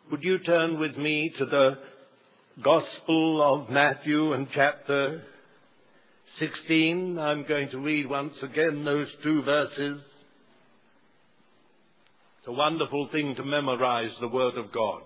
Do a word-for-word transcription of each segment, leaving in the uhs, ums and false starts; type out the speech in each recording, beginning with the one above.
Would you turn with me to the Gospel of Matthew and chapter sixteen? I'm going to read once again those two verses. It's a wonderful thing to memorize the Word of God.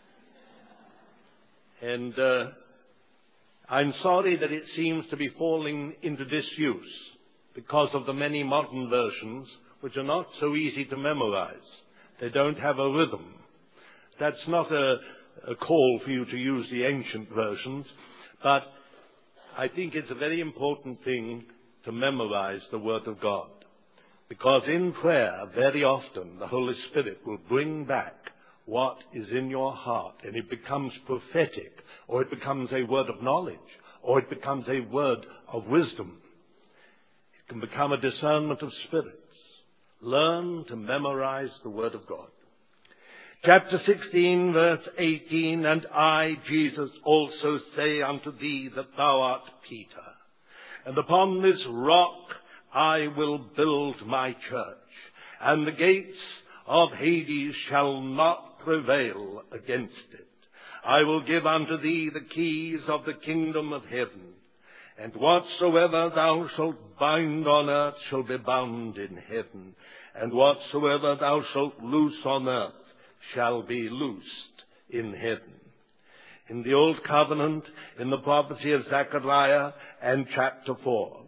And uh, I'm sorry that it seems to be falling into disuse because of the many modern versions which are not so easy to memorize. They don't have a rhythm. That's not a, a call for you to use the ancient versions, but I think it's a very important thing to memorize the Word of God. Because in prayer, very often, the Holy Spirit will bring back what is in your heart, and it becomes prophetic, or it becomes a word of knowledge, or it becomes a word of wisdom. It can become a discernment of spirits. Learn to memorize the Word of God. Chapter sixteen, verse eighteen, And I, Jesus, also say unto thee that thou art Peter, and upon this rock I will build my church, and the gates of Hades shall not prevail against it. I will give unto thee the keys of the kingdom of heaven, and whatsoever thou shalt bind on earth shall be bound in heaven, and whatsoever thou shalt loose on earth shall be loosed in heaven. In the Old Covenant, in the prophecy of Zechariah and chapter four.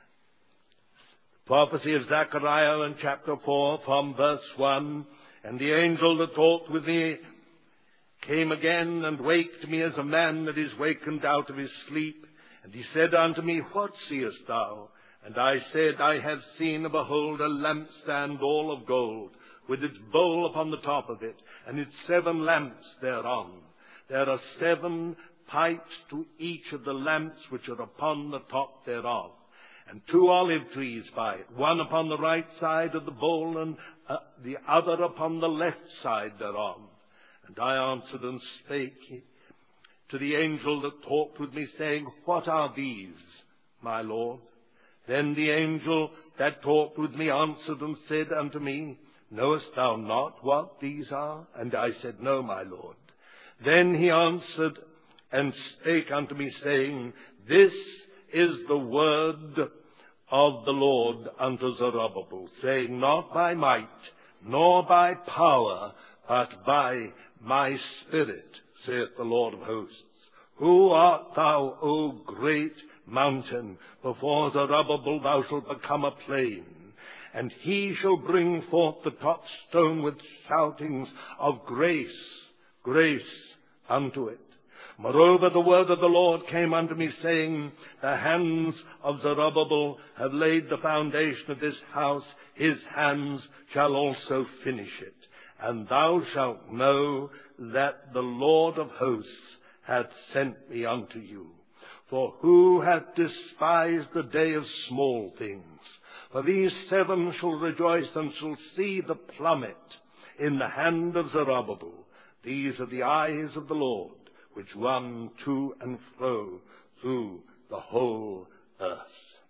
Prophecy of Zechariah and chapter four from verse one, And the angel that talked with me came again and waked me as a man that is wakened out of his sleep. And he said unto me, What seest thou? And I said, I have seen, and behold, a lampstand all of gold, with its bowl upon the top of it, and its seven lamps thereon. There are seven pipes to each of the lamps which are upon the top thereof, and two olive trees by it, one upon the right side of the bowl, and uh, the other upon the left side thereof. And I answered and spake to the angel that talked with me, saying, What are these, my Lord? Then the angel that talked with me answered and said unto me, Knowest thou not what these are? And I said, No, my Lord. Then he answered and spake unto me, saying, This is the word of the Lord unto Zerubbabel, saying, Not by might, nor by power, but by my Spirit, saith the Lord of hosts. Who art thou, O great mountain? Before Zerubbabel thou shalt become a plain. And he shall bring forth the top stone with shoutings of grace, grace unto it. Moreover, the word of the Lord came unto me, saying, The hands of Zerubbabel have laid the foundation of this house. His hands shall also finish it. And thou shalt know that the Lord of hosts hath sent me unto you. For who hath despised the day of small things? For these seven shall rejoice and shall see the plummet in the hand of Zerubbabel. These are the eyes of the Lord, which run to and fro through the whole earth.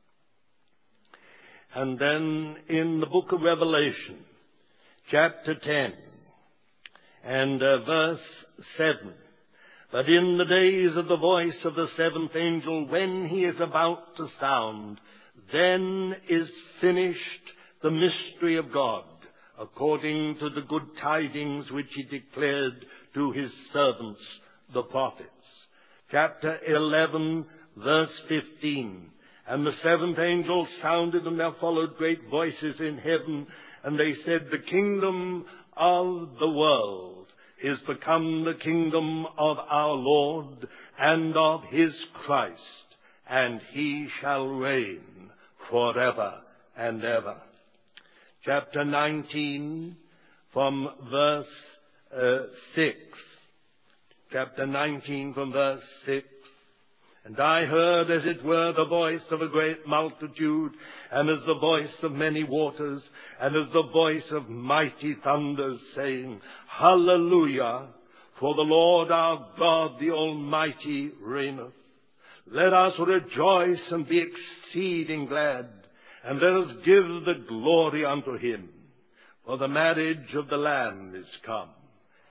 And then in the book of Revelation, chapter ten, and uh, verse seven, But in the days of the voice of the seventh angel, when he is about to sound, then is finished the mystery of God, according to the good tidings which he declared to his servants, the prophets. Chapter eleven, verse fifteen. And the seventh angel sounded, and there followed great voices in heaven, and they said, The kingdom of the world is become the kingdom of our Lord and of his Christ, and he shall reign forever and ever. Chapter nineteen, from verse uh, six. Chapter nineteen, from verse six. And I heard, as it were, the voice of a great multitude, and as the voice of many waters, and as the voice of mighty thunders, saying, Hallelujah! For the Lord our God, the Almighty, reigneth. Let us rejoice and be exceeding glad, and let us give the glory unto him. For the marriage of the Lamb is come,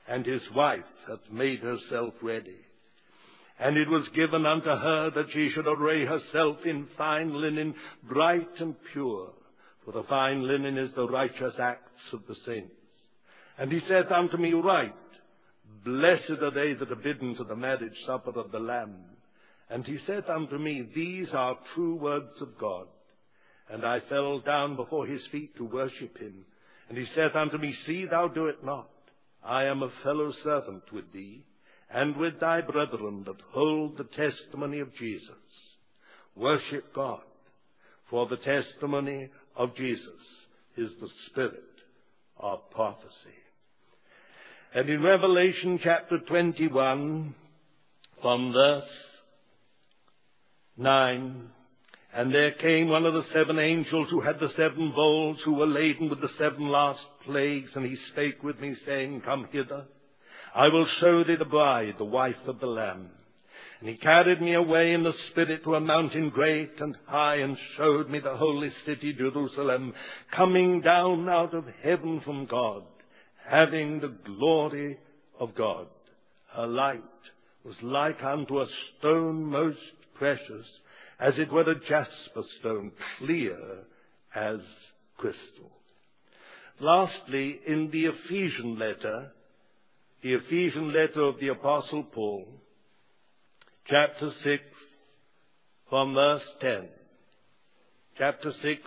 and his wife hath made herself ready. And it was given unto her that she should array herself in fine linen, bright and pure. For the fine linen is the righteous acts of the saints. And he saith unto me, Write, Blessed are they that are bidden to the marriage supper of the Lamb. And he saith unto me, These are true words of God. And I fell down before his feet to worship him. And he saith unto me, See thou do it not. I am a fellow servant with thee, and with thy brethren that hold the testimony of Jesus. Worship God, for the testimony of Jesus is the spirit of prophecy. And in Revelation chapter twenty-one, from verse nine, and there came one of the seven angels who had the seven bowls, who were laden with the seven last plagues, and he spake with me, saying, Come hither, I will show thee the bride, the wife of the Lamb. And he carried me away in the Spirit to a mountain great and high, and showed me the holy city Jerusalem, coming down out of heaven from God, having the glory of God. Her light was like unto a stone most precious, as it were a jasper stone, clear as crystal. Lastly, in the Ephesian letter, the Ephesian letter of the Apostle Paul, chapter six, from verse ten. Chapter six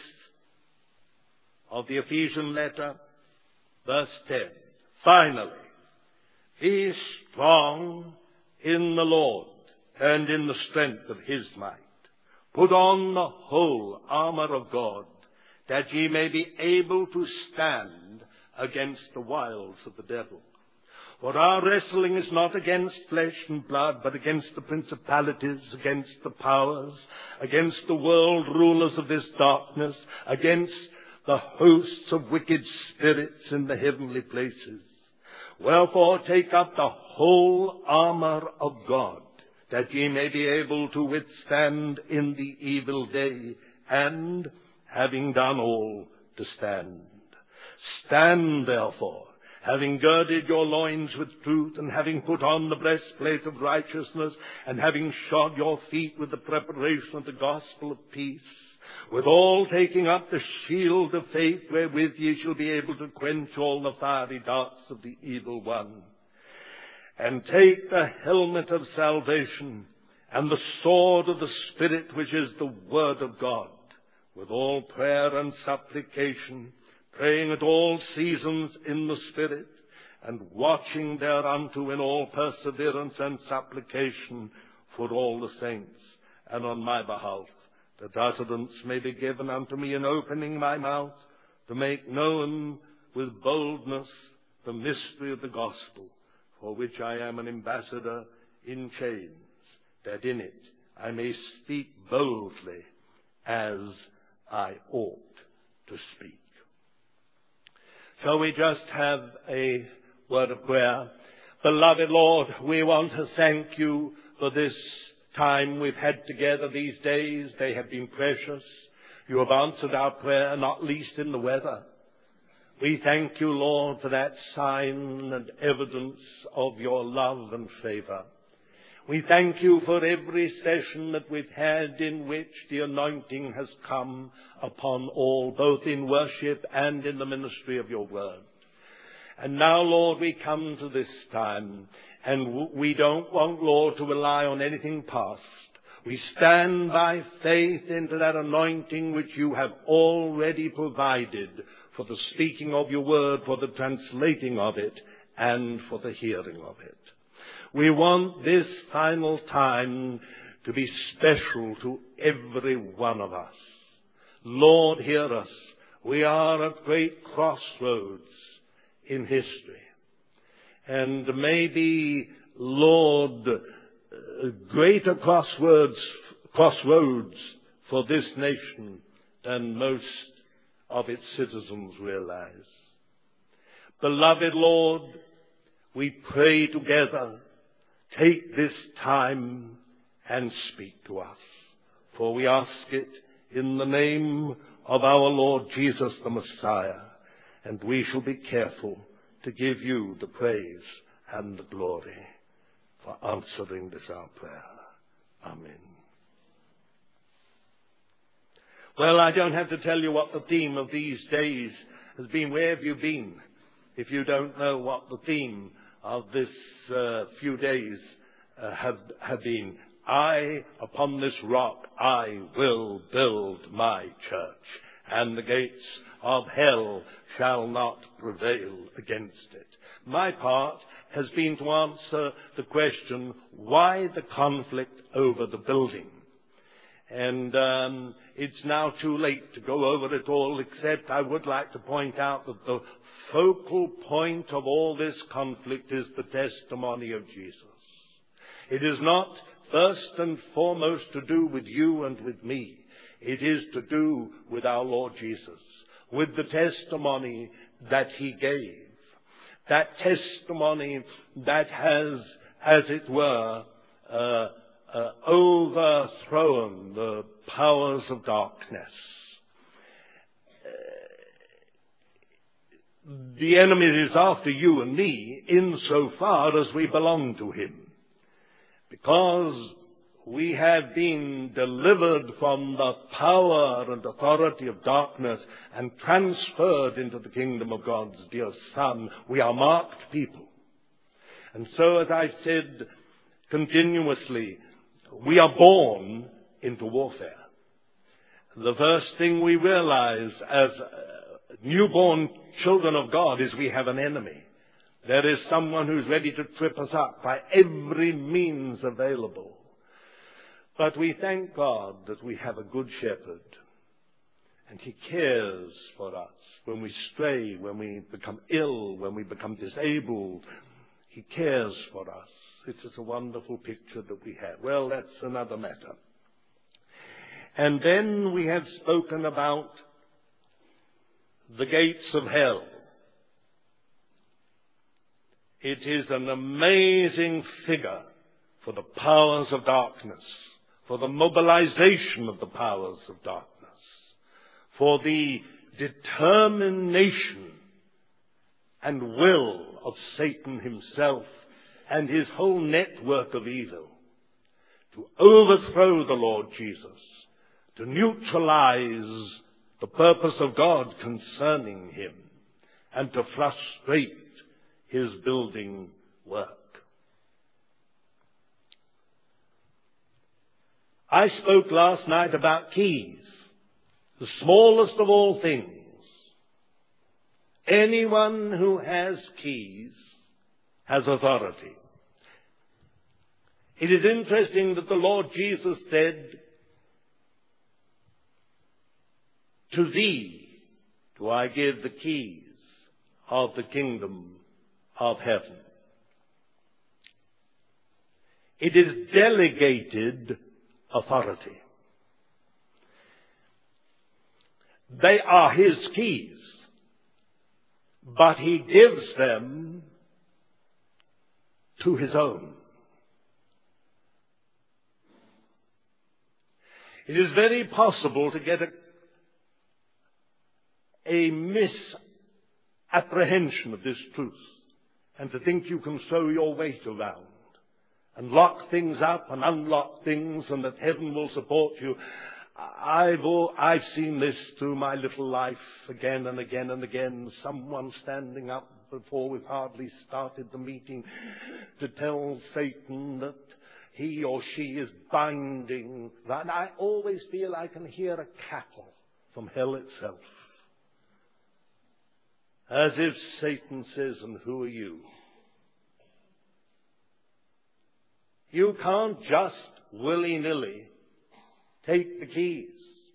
of the Ephesian letter, verse ten. Finally, be strong in the Lord and in the strength of his might. Put on the whole armor of God, that ye may be able to stand against the wiles of the devil. For our wrestling is not against flesh and blood, but against the principalities, against the powers, against the world rulers of this darkness, against the hosts of wicked spirits in the heavenly places. Wherefore take up the whole armor of God, that ye may be able to withstand in the evil day, and, having done all, to stand. Stand therefore, having girded your loins with truth, and having put on the breastplate of righteousness, and having shod your feet with the preparation of the gospel of peace, withal taking up the shield of faith, wherewith ye shall be able to quench all the fiery darts of the evil one. And take the helmet of salvation, and the sword of the Spirit, which is the word of God, with all prayer and supplication, praying at all seasons in the Spirit, and watching thereunto in all perseverance and supplication for all the saints, and on my behalf, that utterance may be given unto me in opening my mouth, to make known with boldness the mystery of the gospel, for which I am an ambassador in chains, that in it I may speak boldly as I ought to speak. Shall we just have a word of prayer? Beloved Lord, we want to thank you for this time we've had together these days. They have been precious. You have answered our prayer, not least in the weather. We thank you, Lord, for that sign and evidence of your love and favor. We thank you for every session that we've had in which the anointing has come upon all, both in worship and in the ministry of your word. And now, Lord, we come to this time, and we don't want, Lord, to rely on anything past. We stand by faith into that anointing which you have already provided for the speaking of your word, for the translating of it, and for the hearing of it. We want this final time to be special to every one of us. Lord, hear us. We are at great crossroads in history. And maybe, Lord, greater crossroads, crossroads for this nation than most of its citizens realize. Beloved Lord, we pray together, take this time and speak to us. For we ask it in the name of our Lord Jesus the Messiah, and we shall be careful to give you the praise and the glory for answering this our prayer. Amen. Well, I don't have to tell you what the theme of these days has been. Where have you been if you don't know what the theme of this uh, few days uh, have, have been? I, upon this rock, I will build my church, and the gates of hell shall not prevail against it. My part has been to answer the question, why the conflict over the building? And um, it's now too late to go over it all, except I would like to point out that the focal point of all this conflict is the testimony of Jesus. It is not first and foremost to do with you and with me. It is to do with our Lord Jesus, with the testimony that he gave. That testimony that has, as it were, uh, uh, overthrown the powers of darkness. Uh, the enemy is after you and me insofar as we belong to him, because we have been delivered from the power and authority of darkness and transferred into the kingdom of God's dear Son. We are marked people. And so, as I've said continuously, we are born into warfare. The first thing we realize as newborn children of God is we have an enemy. There is someone who's ready to trip us up by every means available. But we thank God that we have a good shepherd, and he cares for us when we stray, when we become ill, when we become disabled. He cares for us. It is a wonderful picture that we have. Well, that's another matter. And then we have spoken about the gates of hell. It is an amazing figure for the powers of darkness, for the mobilization of the powers of darkness, for the determination and will of Satan himself and his whole network of evil to overthrow the Lord Jesus, to neutralize the purpose of God concerning him, and to frustrate his building work. I spoke last night about keys, the smallest of all things. Anyone who has keys has authority. It is interesting that the Lord Jesus said, "To thee do I give the keys of the kingdom of heaven." It is delegated authority. They are his keys, but he gives them to his own. It is very possible to get a, a misapprehension of this truth and to think you can throw your weight around and lock things up and unlock things and that heaven will support you. I've, all, I've seen this through my little life again and again and again. Someone standing up before we've hardly started the meeting to tell Satan that he or she is binding. And I always feel I can hear a cackle from hell itself. As if Satan says, "And who are you?" You can't just willy-nilly take the keys.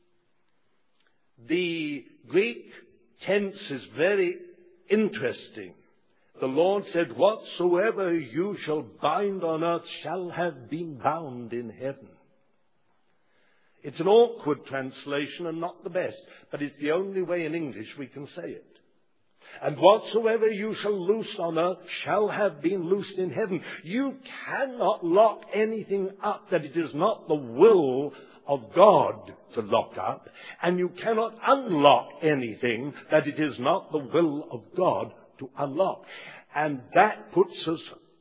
The Greek tense is very interesting. The Lord said, "Whatsoever you shall bind on earth shall have been bound in heaven." It's an awkward translation and not the best, but it's the only way in English we can say it. And whatsoever you shall loose on earth shall have been loosed in heaven. You cannot lock anything up that it is not the will of God to lock up. And you cannot unlock anything that it is not the will of God to unlock. And that puts us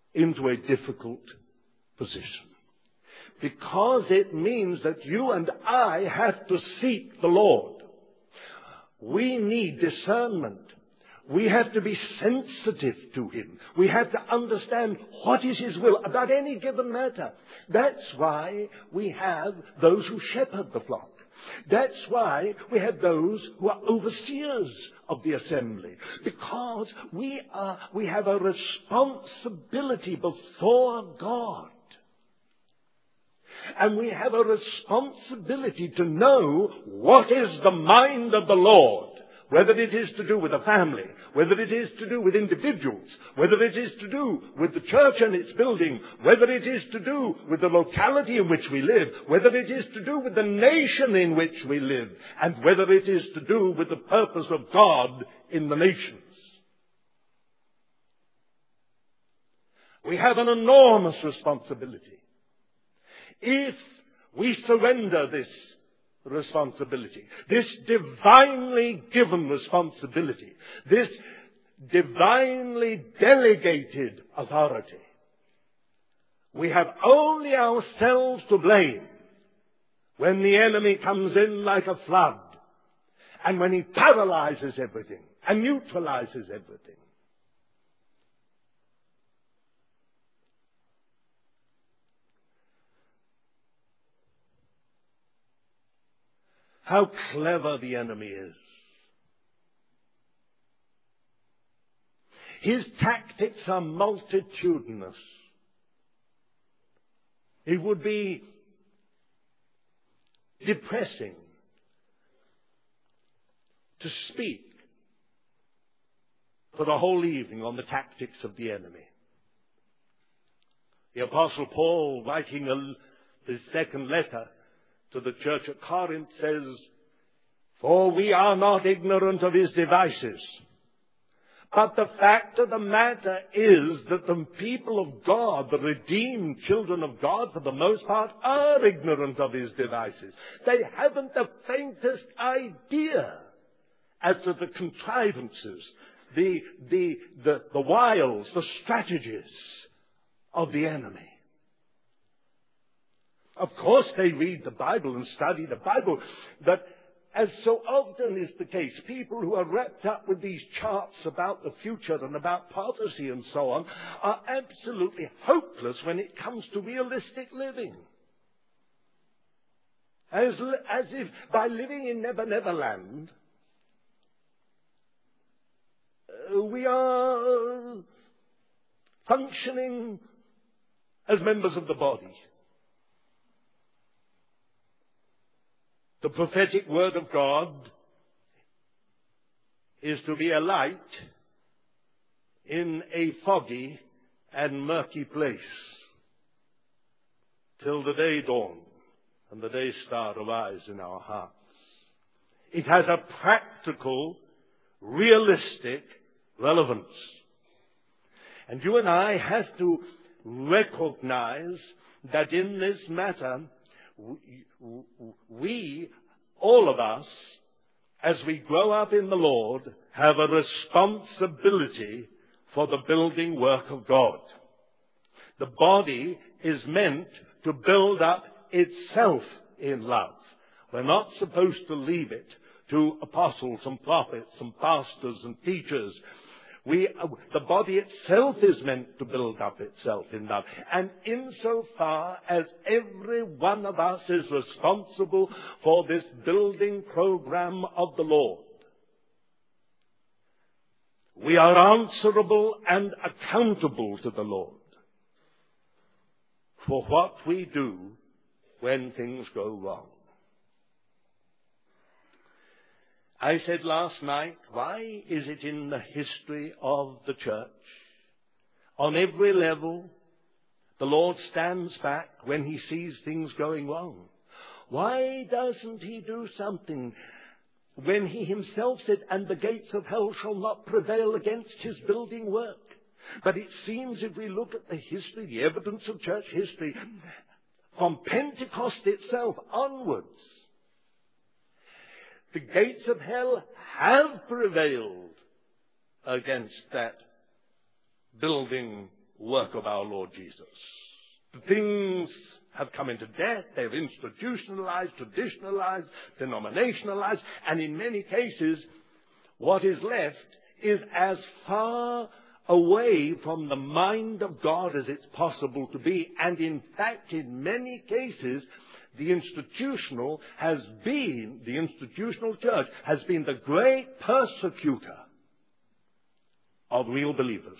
into a difficult position. Because it means that you and I have to seek the Lord. We need discernment. We have to be sensitive to Him. We have to understand what is His will about any given matter. That's why we have those who shepherd the flock. That's why we have those who are overseers of the assembly. Because we are, we have a responsibility before God. And we have a responsibility to know what is the mind of the Lord. Whether it is to do with a family, whether it is to do with individuals, whether it is to do with the church and its building, whether it is to do with the locality in which we live, whether it is to do with the nation in which we live, and whether it is to do with the purpose of God in the nations. We have an enormous responsibility. If we surrender this responsibility, this divinely given responsibility, this divinely delegated authority, we have only ourselves to blame when the enemy comes in like a flood and when he paralyzes everything and neutralizes everything. How clever the enemy is. His tactics are multitudinous. It would be depressing to speak for the whole evening on the tactics of the enemy. The Apostle Paul, writing a, his second letter to the church at Corinth, says, "For we are not ignorant of his devices. But the fact of the matter is that the people of God, the redeemed children of God, for the most part, are ignorant of his devices. They haven't the faintest idea as to the contrivances, the, the, the, the wiles, the strategies of the enemy. Of course, they read the Bible and study the Bible, but as so often is the case, people who are wrapped up with these charts about the future and about prophecy and so on are absolutely hopeless when it comes to realistic living. As, as if by living in Never Never Land, uh, we are functioning as members of the body. The prophetic word of God is to be a light in a foggy and murky place till the day dawn and the day star arise in our hearts. It has a practical, realistic relevance. And you and I have to recognize that in this matter, we, all of us, as we grow up in the Lord, have a responsibility for the building work of God. The body is meant to build up itself in love. We're not supposed to leave it to apostles and prophets and pastors and teachers. We, the body itself is meant to build up itself in love. And insofar as every one of us is responsible for this building program of the Lord, we are answerable and accountable to the Lord for what we do when things go wrong. I said last night, why is it in the history of the church, on every level, the Lord stands back when he sees things going wrong? Why doesn't he do something when he himself said, "And the gates of hell shall not prevail against his building work"? But it seems, if we look at the history, the evidence of church history, from Pentecost itself onwards, the gates of hell have prevailed against that building work of our Lord Jesus. The things have come into death, they've institutionalized, traditionalized, denominationalized, and in many cases, what is left is as far away from the mind of God as it's possible to be. And in fact, in many cases, the institutional has been, the institutional church has been the great persecutor of real believers.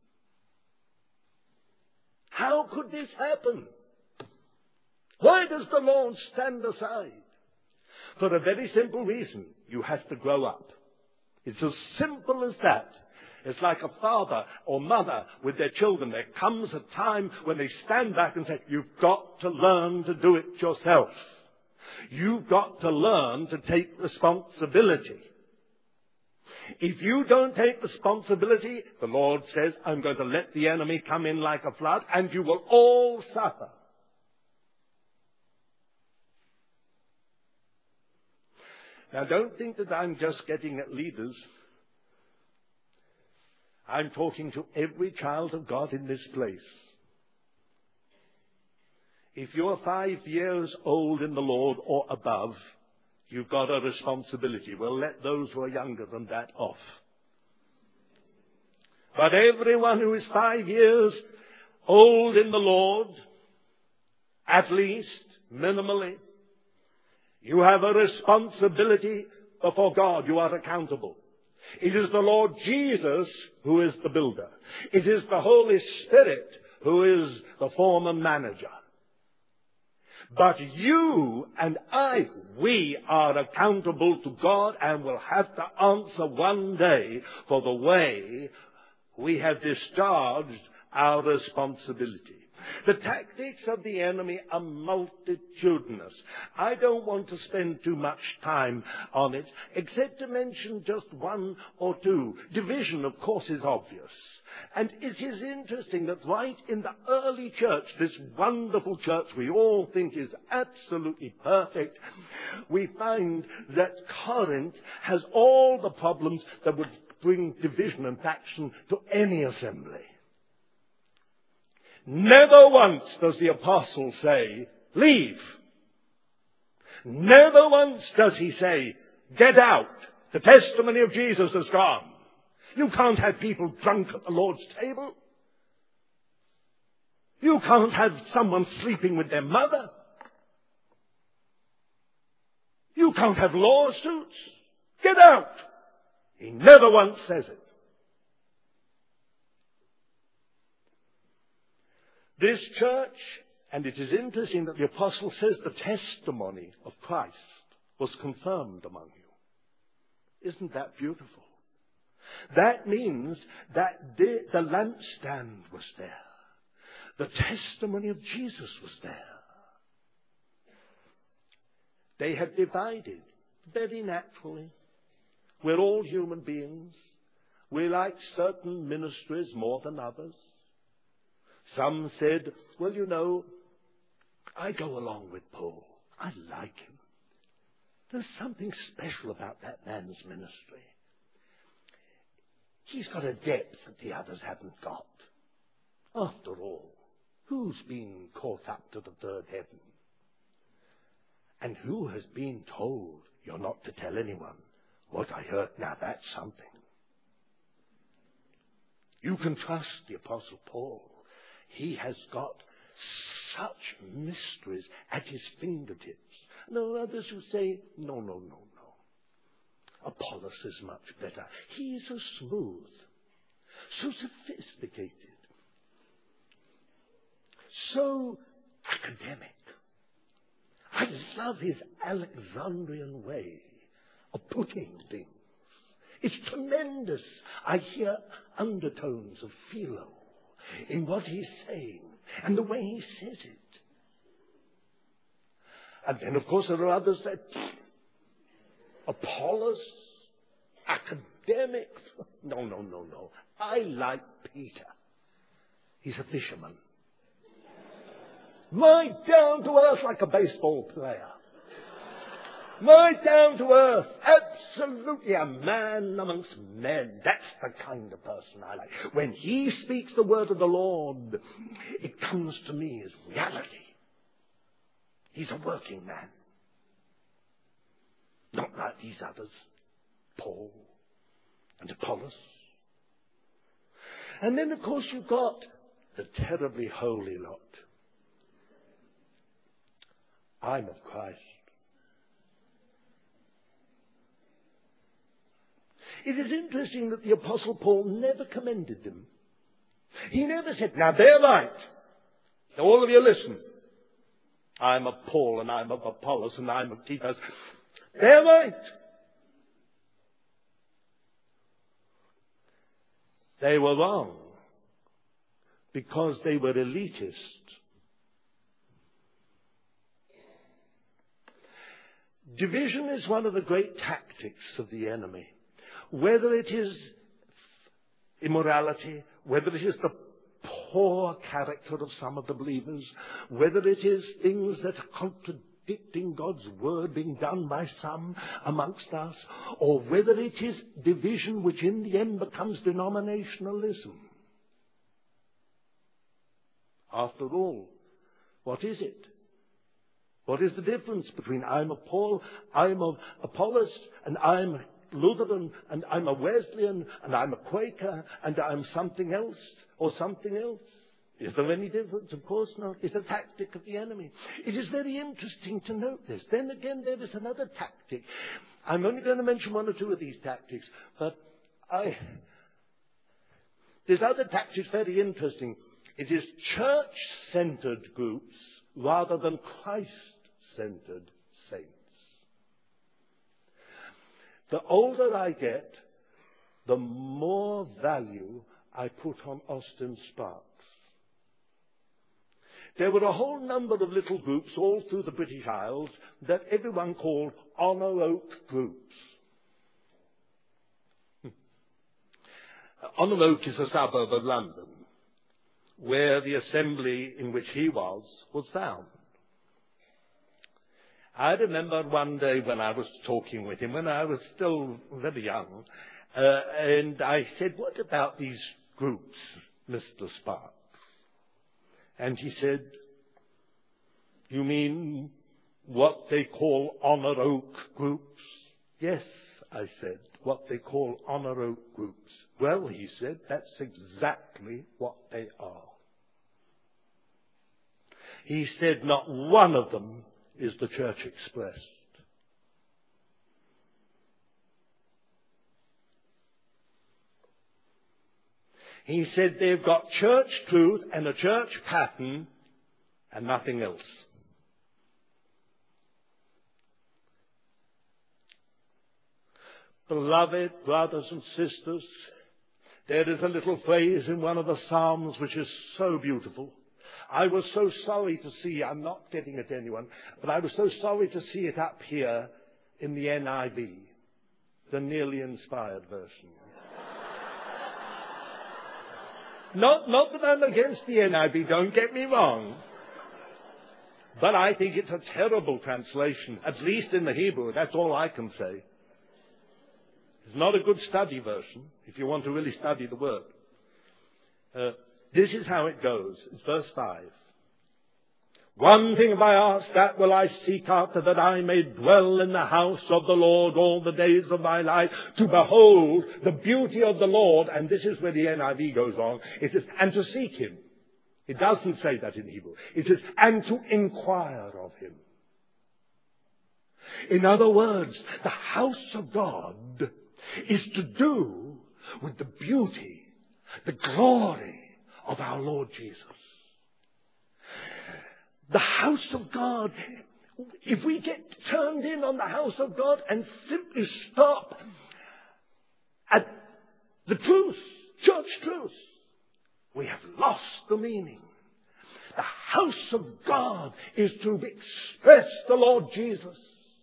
How could this happen? Why does the Lord stand aside? For a very simple reason. You have to grow up. It's as simple as that. It's like a father or mother with their children. There comes a time when they stand back and say, you've got to learn to do it yourself. You've got to learn to take responsibility. If you don't take responsibility, the Lord says, I'm going to let the enemy come in like a flood, and you will all suffer. Now, don't think that I'm just getting at leaders. I'm talking to every child of God in this place. If you're five years old in the Lord or above, you've got a responsibility. We'll let those who are younger than that off. But everyone who is five years old in the Lord, at least, minimally, you have a responsibility before God. You are accountable. It is the Lord Jesus who is the builder. It is the Holy Spirit who is the former manager. But you and I, we are accountable to God and will have to answer one day for the way we have discharged our responsibility. The tactics of the enemy are multitudinous. I don't want to spend too much time on it, except to mention just one or two. Division, of course, is obvious. And it is interesting that right in the early church, this wonderful church we all think is absolutely perfect, we find that Corinth has all the problems that would bring division and faction to any assembly. Never once does the apostle say, leave. Never once does he say, get out. The testimony of Jesus is gone. You can't have people drunk at the Lord's table. You can't have someone sleeping with their mother. You can't have lawsuits. Get out. He never once says it. This church, and it is interesting that the apostle says the testimony of Christ was confirmed among you. Isn't that beautiful? That means that the, the lampstand was there. The testimony of Jesus was there. They had divided very naturally. We're all human beings. We like certain ministries more than others. Some said, well, you know, I go along with Paul. I like him. There's something special about that man's ministry. He's got a depth that the others haven't got. After all, who's been caught up to the third heaven? And who has been told you're not to tell anyone what I heard? Now that's something. You can trust the Apostle Paul. He has got such mysteries at his fingertips. There are others who say, no, no, no, no. Apollos is much better. He is so smooth, so sophisticated, so academic. I love his Alexandrian way of putting things. It's tremendous. I hear undertones of philo in what he's saying and the way he says it. And then, of course, there are others that Apollos, academic. No, no, no, no. I like Peter. He's a fisherman. Right down to earth like a baseball player. Right down to earth. absolutely a man amongst men. That's the kind of person I like. When he speaks the word of the Lord, it comes to me as reality. He's a working man. Not like these others, Paul and Apollos. And then, of course, you've got the terribly holy lot. I'm of Christ. It is interesting that the Apostle Paul never commended them. He never said, now they're right. Now all of you listen. I'm of Paul and I'm of Apollos and I'm of Cephas. They're right. They were wrong because they were elitist. Division is one of the great tactics of the enemy. Whether it is immorality, whether it is the poor character of some of the believers, whether it is things that are contradicting God's word being done by some amongst us, or whether it is division which in the end becomes denominationalism. After all, what is it? What is the difference between I'm of Paul, I'm of Apollos, and I'm Lutheran, and I'm a Wesleyan, and I'm a Quaker, and I'm something else, or something else? Is there any difference? Of course not. It's a tactic of the enemy. It is very interesting to note this. Then again, there is another tactic. I'm only going to mention one or two of these tactics, but I... This other tactic is very interesting. It is church-centered groups rather than Christ-centered saints. The older I get, the more value I put on Austin Sparks. There were a whole number of little groups all through the British Isles that everyone called Honor Oak groups. Honor Oak is a suburb of London, where the assembly in which he was was found. I remember one day when I was talking with him, when I was still very young, uh, and I said, what about these groups, Mister Sparks? And he said, you mean what they call Honor Oak groups? Yes, I said, what they call Honor Oak groups. Well, he said, that's exactly what they are. He said, not one of them is the Church Expressed. He said they've got church truth and a church pattern and nothing else. Beloved brothers and sisters, there is a little phrase in one of the Psalms which is so beautiful. I was so sorry to see, I'm not getting at anyone, but I was so sorry to see it up here in the N I V, the nearly inspired version. Not, not that I'm against the N I V, don't get me wrong. But I think it's a terrible translation, at least in the Hebrew. That's all I can say. It's not a good study version, if you want to really study the word. Uh, this is how it goes. It's verse five. One thing have I asked, that will I seek after, that I may dwell in the house of the Lord all the days of my life, to behold the beauty of the Lord. And this is where the N I V goes on. It says, and to seek Him. It doesn't say that in Hebrew. It says, and to inquire of Him. In other words, the house of God is to do with the beauty, the glory of our Lord Jesus. The house of God, if we get turned in on the house of God and simply stop at the truth, church truth, we have lost the meaning. The house of God is to express the Lord Jesus.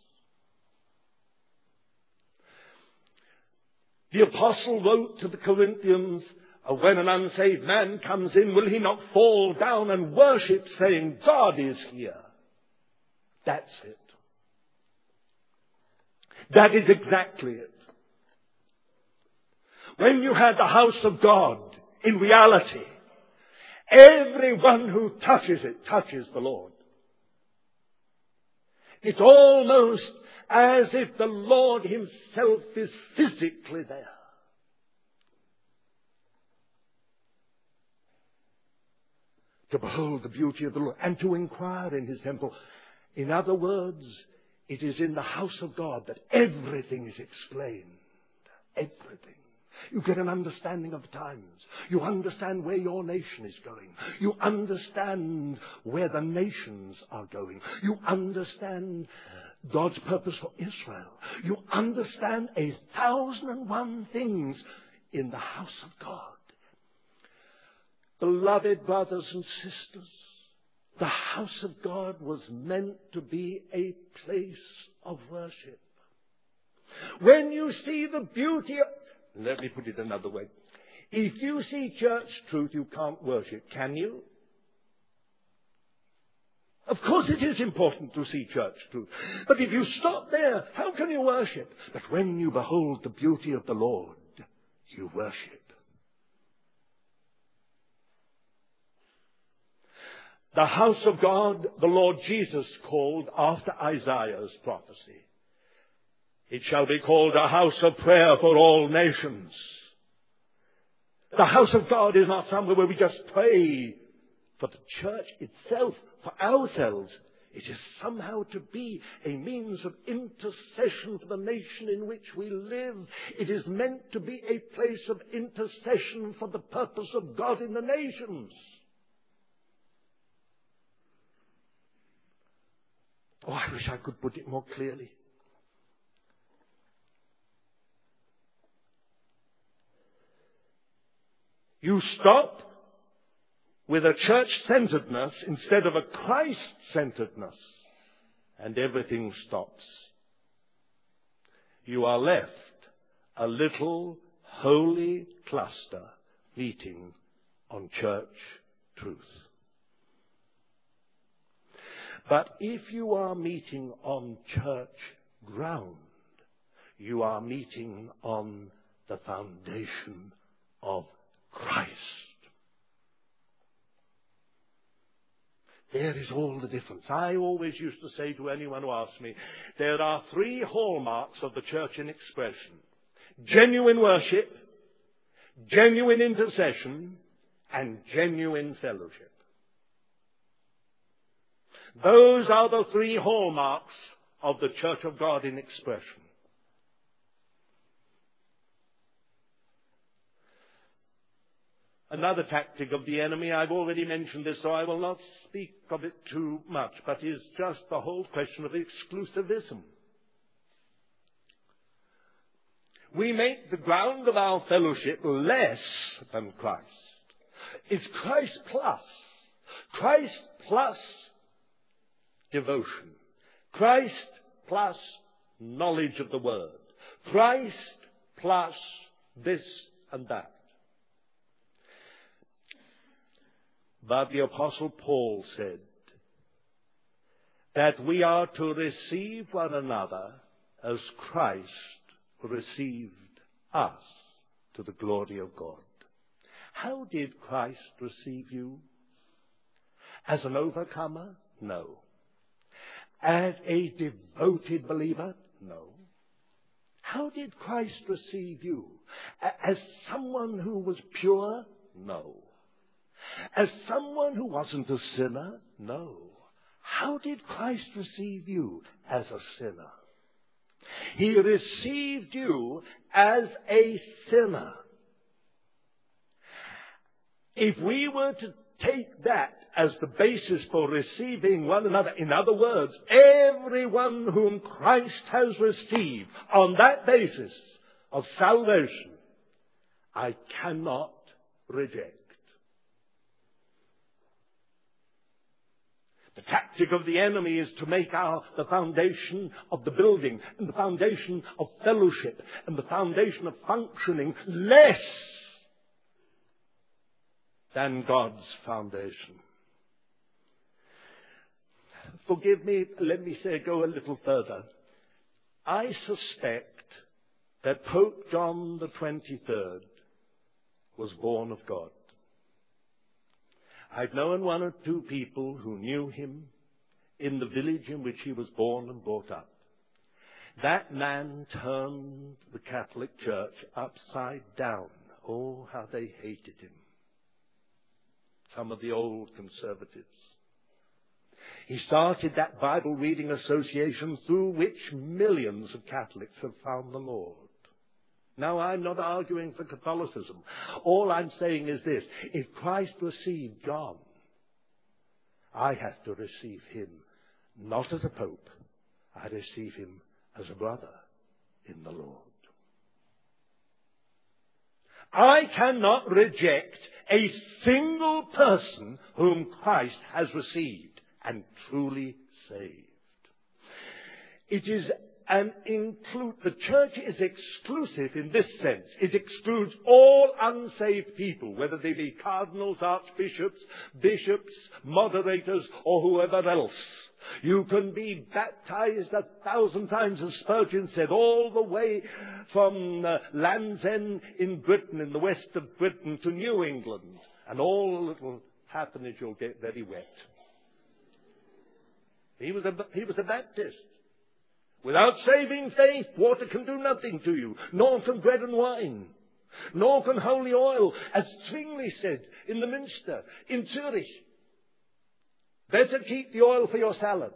The apostle wrote to the Corinthians, when an unsaved man comes in, will he not fall down and worship, saying, God is here? That's it. That is exactly it. When you had the house of God, in reality, everyone who touches it touches the Lord. It's almost as if the Lord himself is physically there. To behold the beauty of the Lord and to inquire in his temple. In other words, it is in the house of God that everything is explained. Everything. You get an understanding of the times. You understand where your nation is going. You understand where the nations are going. You understand God's purpose for Israel. You understand a thousand and one things in the house of God. Beloved brothers and sisters, the house of God was meant to be a place of worship. When you see the beauty of... Let me put it another way. If you see church truth, you can't worship, can you? Of course it is important to see church truth. But if you stop there, how can you worship? But when you behold the beauty of the Lord, you worship. The house of God, the Lord Jesus called after Isaiah's prophecy. It shall be called a house of prayer for all nations. The house of God is not somewhere where we just pray for the church itself, for ourselves. It is somehow to be a means of intercession for the nation in which we live. It is meant to be a place of intercession for the purpose of God in the nations. Oh, I wish I could put it more clearly. You stop with a church-centeredness instead of a Christ-centeredness, and everything stops. You are left a little holy cluster meeting on church truth. But if you are meeting on church ground, you are meeting on the foundation of Christ. There is all the difference. I always used to say to anyone who asked me, there are three hallmarks of the church in expression. Genuine worship, genuine intercession, and genuine fellowship. Those are the three hallmarks of the church of God in expression. Another tactic of the enemy, I've already mentioned this, so I will not speak of it too much, but is just the whole question of exclusivism. We make the ground of our fellowship less than Christ. It's Christ plus. Christ plus devotion. Christ plus knowledge of the Word. Christ plus this and that. But the Apostle Paul said that we are to receive one another as Christ received us to the glory of God. How did Christ receive you? As an overcomer? No. As a devoted believer? No. How did Christ receive you? As someone who was pure? No. As someone who wasn't a sinner? No. How did Christ receive you? As a sinner. He received you as a sinner. If we were to take that as the basis for receiving one another, in other words, everyone whom Christ has received on that basis of salvation, I cannot reject. The tactic of the enemy is to make our, the foundation of the building and the foundation of fellowship and the foundation of functioning less than God's foundation. Forgive me, let me say, go a little further. I suspect that Pope John the twenty-third was born of God. I've known one or two people who knew him in the village in which he was born and brought up. That man turned the Catholic Church upside down. Oh, how they hated him. Some of the old conservatives. He started that Bible reading association through which millions of Catholics have found the Lord. Now, I'm not arguing for Catholicism. All I'm saying is this: if Christ received John, I have to receive him not as a pope. I receive him as a brother in the Lord. I cannot reject a single person whom Christ has received and truly saved. It is an include, the church is exclusive in this sense. It excludes all unsaved people, whether they be cardinals, archbishops, bishops, moderators, or whoever else. You can be baptized a thousand times, as Spurgeon said, all the way from uh, Land's End in Britain, in the west of Britain, to New England, and all the little patronage you'll get very wet. He was a, he was a Baptist. Without saving faith, water can do nothing to you, nor can bread and wine, nor can holy oil, as Zwingli said in the Münster, in Zurich. Better keep the oil for your salad.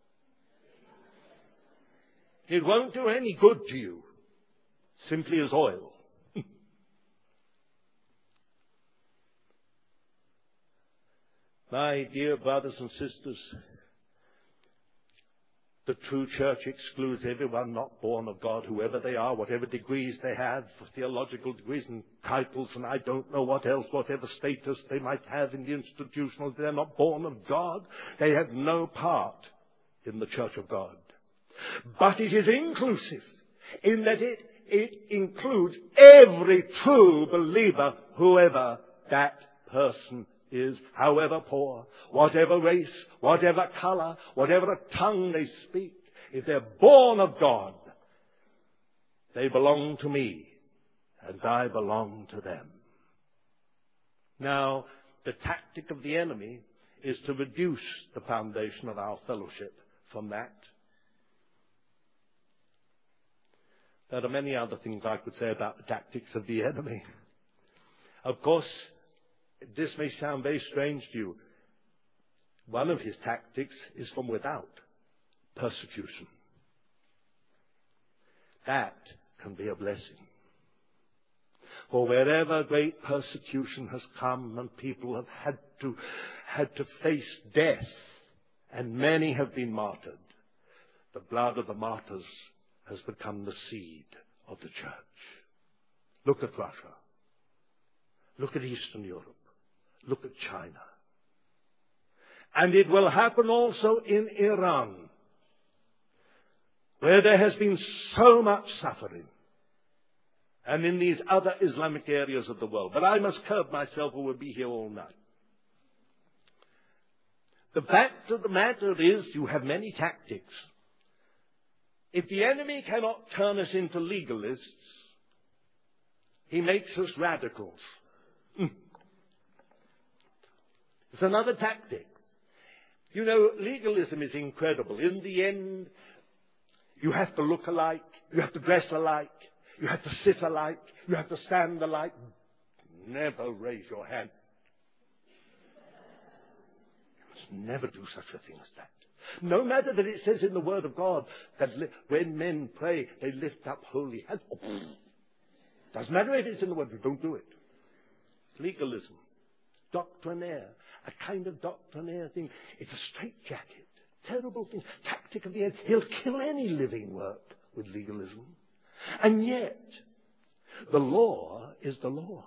It won't do any good to you, simply as oil. My dear brothers and sisters, the true church excludes everyone not born of God, whoever they are, whatever degrees they have, theological degrees and titles, and I don't know what else, whatever status they might have in the institutional. They're not born of God. They have no part in the church of God. But it is inclusive in that it, it includes every true believer, whoever that person is, however poor, whatever race, whatever color, whatever tongue they speak. If they're born of God, they belong to me, and I belong to them. Now, the tactic of the enemy is to reduce the foundation of our fellowship from that. There are many other things I could say about the tactics of the enemy. Of course, this may sound very strange to you. One of his tactics is from without, persecution. That can be a blessing. For wherever great persecution has come and people have had to, had to face death, and many have been martyred, the blood of the martyrs has become the seed of the church. Look at Russia. Look at Eastern Europe. Look at China. And it will happen also in Iran, where there has been so much suffering, and in these other Islamic areas of the world. But I must curb myself or we'll be here all night. The fact of the matter is, you have many tactics. If the enemy cannot turn us into legalists, he makes us radicals. Mm. It's another tactic. You know, legalism is incredible. In the end, you have to look alike, you have to dress alike, you have to sit alike, you have to stand alike. Never raise your hand. You must never do such a thing as that. No matter that it says in the Word of God that li- when men pray, they lift up holy hands. Oh, doesn't matter if it's in the Word, you don't do it. Legalism. Doctrinaire. A kind of doctrinaire thing. It's a straitjacket. Terrible thing. Tactic of the end. He'll kill any living work with legalism. And yet, the law is the law.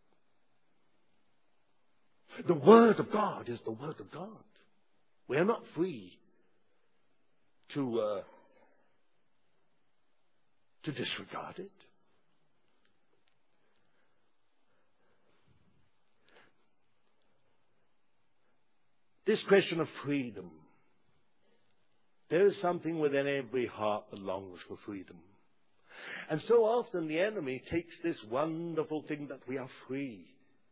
The Word of God is the Word of God. We are not free to uh, to disregard it. This question of freedom There is something within every heart that longs for freedom. And so often the enemy takes this wonderful thing that we are free.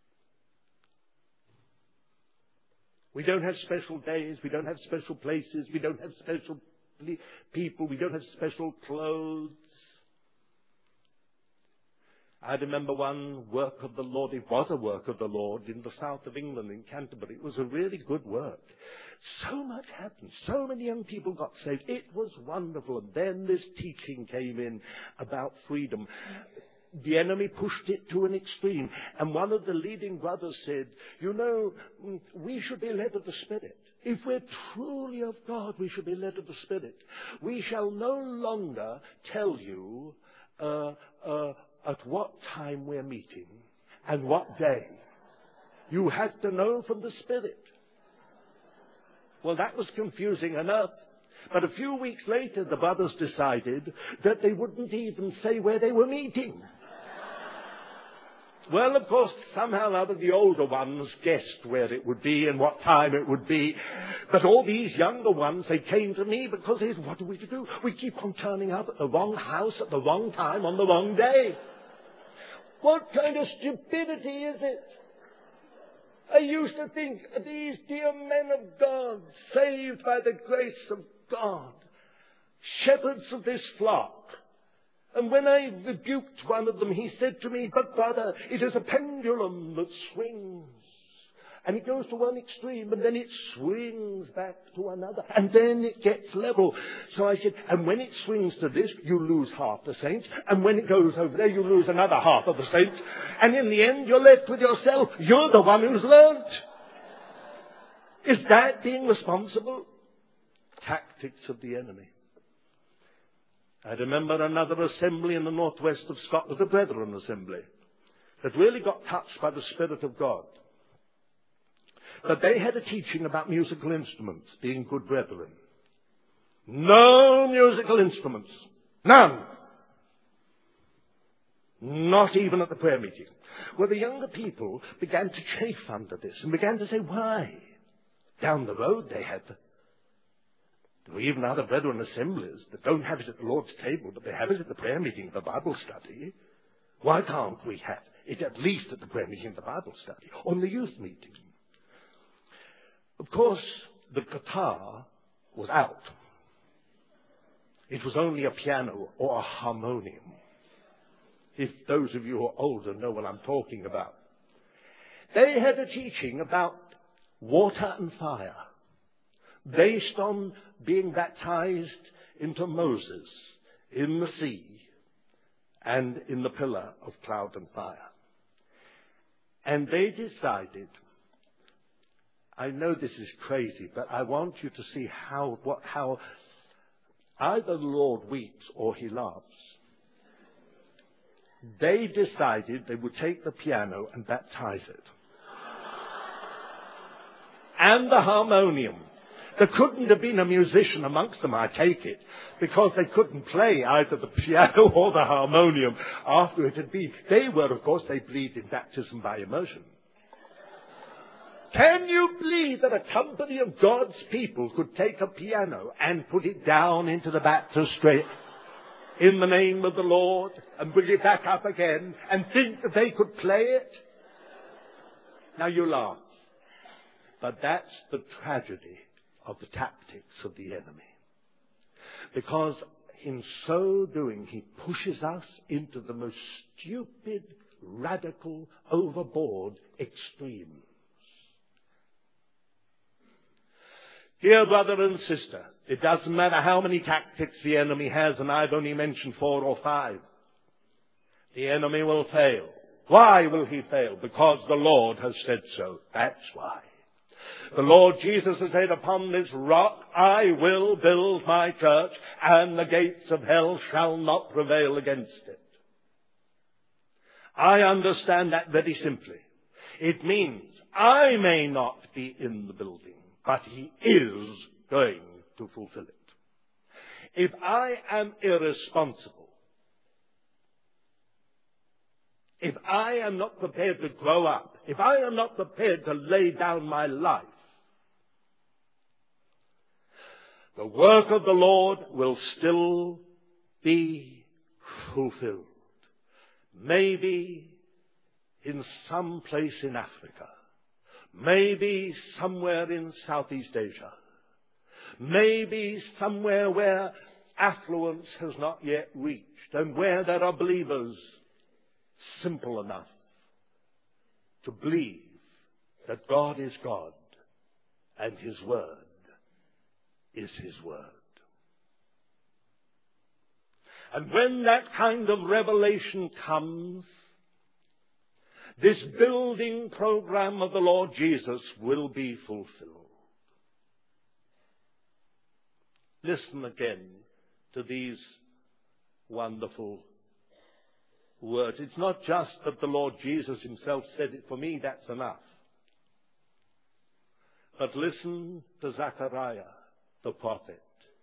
We don't have special days. We don't have special places. We don't have special people. We don't have special clothes. I remember one work of the Lord. It was a work of the Lord in the south of England, in Canterbury. It was a really good work. So much happened. So many young people got saved. It was wonderful. And then this teaching came in about freedom. The enemy pushed it to an extreme. And one of the leading brothers said, you know, we should be led of the Spirit. If we're truly of God, we should be led of the Spirit. We shall no longer tell you uh, uh, at what time we're meeting and what day. You have to know from the Spirit. Well, that was confusing enough. But a few weeks later, the brothers decided that they wouldn't even say where they were meeting. Well, of course, somehow or other the older ones guessed where it would be and what time it would be. But all these younger ones, they came to me because they said, what are we to do? We keep on turning up at the wrong house at the wrong time on the wrong day. What kind of stupidity is it? I used to think, these dear men of God, saved by the grace of God, shepherds of this flock. And when I rebuked one of them, he said to me, but brother, it is a pendulum that swings. And it goes to one extreme, and then it swings back to another, and then it gets level. So I said, and when it swings to this, you lose half the saints, and when it goes over there, you lose another half of the saints, and in the end, you're left with yourself. You're the one who's learnt. Is that being responsible? Tactics of the enemy. I remember another assembly in the northwest of Scotland, the Brethren Assembly, that really got touched by the Spirit of God. But they had a teaching about musical instruments being good brethren. No musical instruments. None. Not even at the prayer meeting. Well, the younger people began to chafe under this and began to say, why? Down the road they had, there were even other brethren assemblies that don't have it at the Lord's table, but they have it at the prayer meeting, the Bible study. Why can't we have it at least at the prayer meeting, the Bible study, or in the youth meeting? Of course, the guitar was out. It was only a piano or a harmonium. If those of you who are older know what I'm talking about. They had a teaching about water and fire, based on being baptized into Moses in the sea and in the pillar of cloud and fire. And they decided, I know this is crazy, but I want you to see how, what, how either the Lord weeps or he laughs. They decided they would take the piano and baptize it. And the harmonium. There couldn't have been a musician amongst them, I take it, because they couldn't play either the piano or the harmonium after it had been. They were, of course, they believed in baptism by immersion. Can you believe that a company of God's people could take a piano and put it down into the baptistry in the name of the Lord and bring it back up again and think that they could play it? Now you laugh. But that's the tragedy of the tactics of the enemy. Because in so doing, he pushes us into the most stupid, radical, overboard extremes. Dear brother and sister, it doesn't matter how many tactics the enemy has, and I've only mentioned four or five. The enemy will fail. Why will he fail? Because the Lord has said so. That's why. The Lord Jesus has said, upon this rock I will build my church, and the gates of hell shall not prevail against it. I understand that very simply. It means I may not be in the building, but he is going to fulfill it. If I am irresponsible, if I am not prepared to grow up, if I am not prepared to lay down my life, the work of the Lord will still be fulfilled. Maybe in some place in Africa. Maybe somewhere in Southeast Asia. Maybe somewhere where affluence has not yet reached and where there are believers simple enough to believe that God is God and His Word is His Word. And when that kind of revelation comes, this building program of the Lord Jesus will be fulfilled. Listen again to these wonderful words. It's not just that the Lord Jesus Himself said it. For me, that's enough. But listen to Zechariah, the prophet.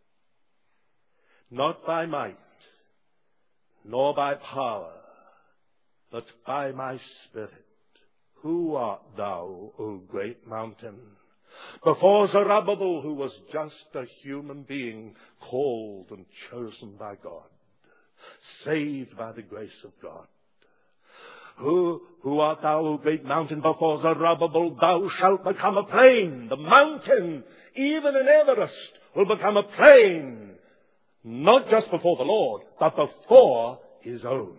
Not by might, nor by power, but by my Spirit. Who art thou, O great mountain? Before Zerubbabel, who was just a human being, called and chosen by God, saved by the grace of God. Who, who art thou, O great mountain? Before Zerubbabel, thou shalt become a plain. The mountain, even in Everest, will become a plain. Not just before the Lord, but before His own.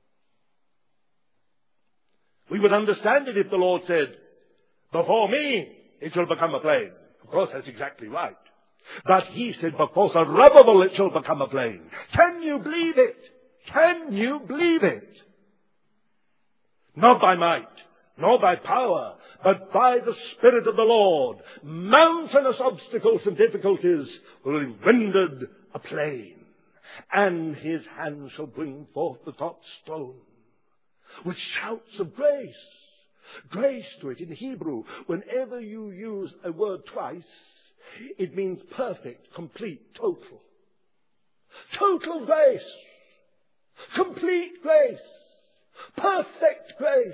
We would understand it if the Lord said, before me, it shall become a plain. Of course, that's exactly right. But He said, before Zerubbabel, it shall become a plain. Can you believe it? Can you believe it? Not by might, nor by power, but by the Spirit of the Lord. Mountainous obstacles and difficulties will be rendered a plain. And His hand shall bring forth the top stone with shouts of grace. Grace to it in Hebrew. Whenever you use a word twice, it means perfect, complete, total. Total grace. Complete grace. Perfect grace.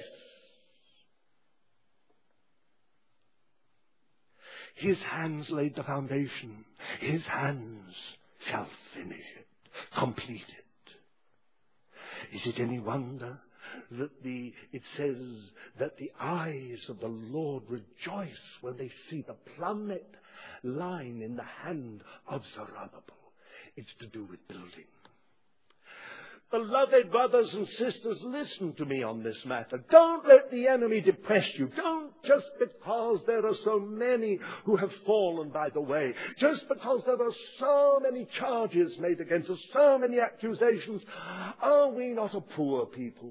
His hands laid the foundation. His hands shall finish it, complete it. Is it any wonder that the, it says that the eyes of the Lord rejoice when they see the plummet line in the hand of Zerubbabel? It's to do with building. Beloved brothers and sisters, listen to me on this matter. Don't let the enemy depress you. Don't just because there are so many who have fallen by the way, just because there are so many charges made against us, so many accusations. Are we not a poor people?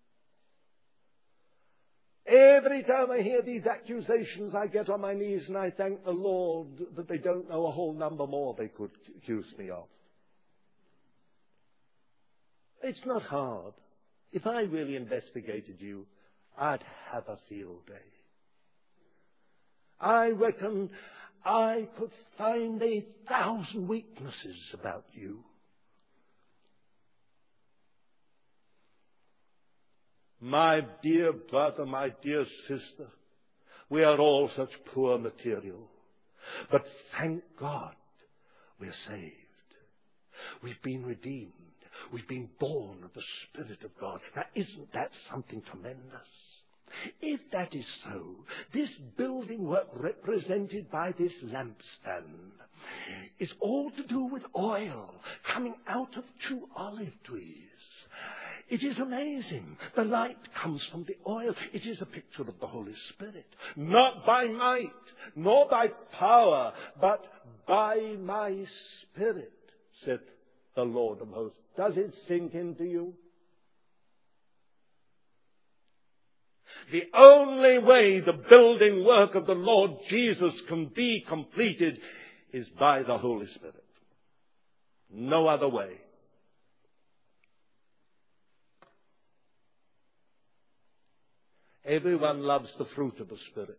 Every time I hear these accusations, I get on my knees and I thank the Lord that they don't know a whole number more they could accuse me of. It's not hard. If I really investigated you, I'd have a field day. I reckon I could find a thousand weaknesses about you. My dear brother, my dear sister, we are all such poor material. But thank God we're saved. We've been redeemed. We've been born of the Spirit of God. Now, isn't that something tremendous? If that is so, this building work represented by this lampstand is all to do with oil coming out of two olive trees. It is amazing. The light comes from the oil. It is a picture of the Holy Spirit. Not by might, nor by power, but by my Spirit, said the Lord of hosts. Does it sink into you? The only way the building work of the Lord Jesus can be completed is by the Holy Spirit. No other way. Everyone loves the fruit of the Spirit.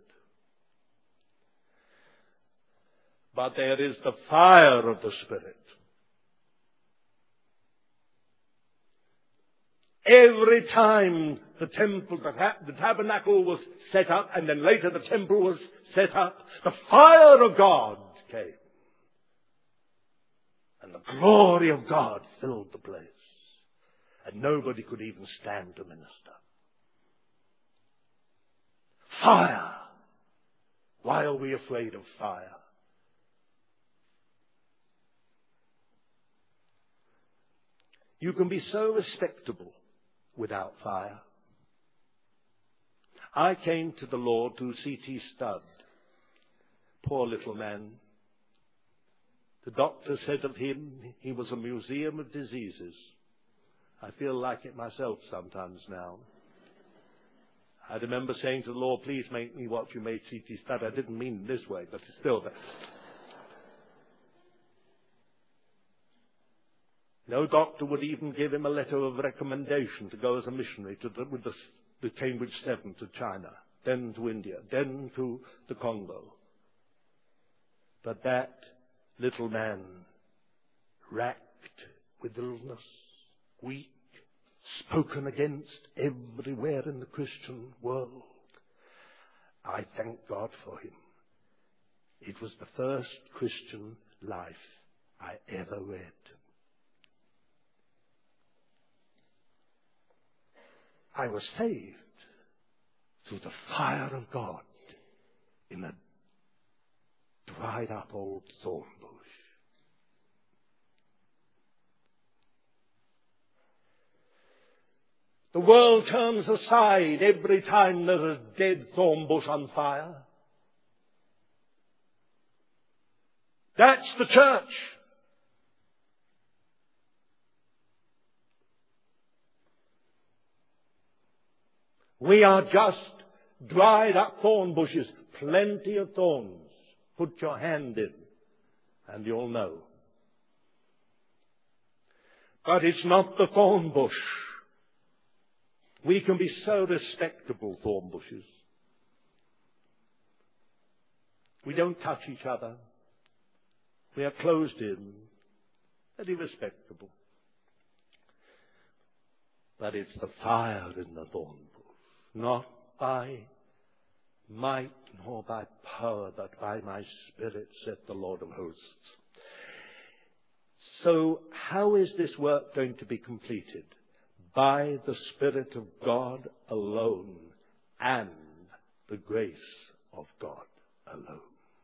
But there is the fire of the Spirit. Every time the temple, the, the tabernacle was set up, and then later the temple was set up, the fire of God came. And the glory of God filled the place. And nobody could even stand to minister. Fire! Why are we afraid of fire? You can be so respectable without fire. I came to the Lord through C T Studd. Poor little man. The doctor said of him, he was a museum of diseases. I feel like it myself sometimes now. I remember saying to the Lord, please make me what you made C T Studd. I didn't mean this way, but still. No doctor would even give him a letter of recommendation to go as a missionary to the, with the, the Cambridge Seven to China, then to India, then to the Congo. But that little man, racked with illness, weak, spoken against everywhere in the Christian world, I thank God for him. It was the first Christian life I ever read. I was saved through the fire of God in a dried up old thorn bush. The world turns aside every time there's a dead thorn bush on fire. That's the church. We are just dried up thorn bushes, plenty of thorns. Put your hand in and you'll know. But it's not the thorn bush. We can be so respectable, thorn bushes. We don't touch each other. We are closed in, very respectable. But it's the fire in the thorn bush, not by might nor by power, but by my Spirit, saith the Lord of hosts. So how is this work going to be completed? By the Spirit of God alone and the grace of God alone.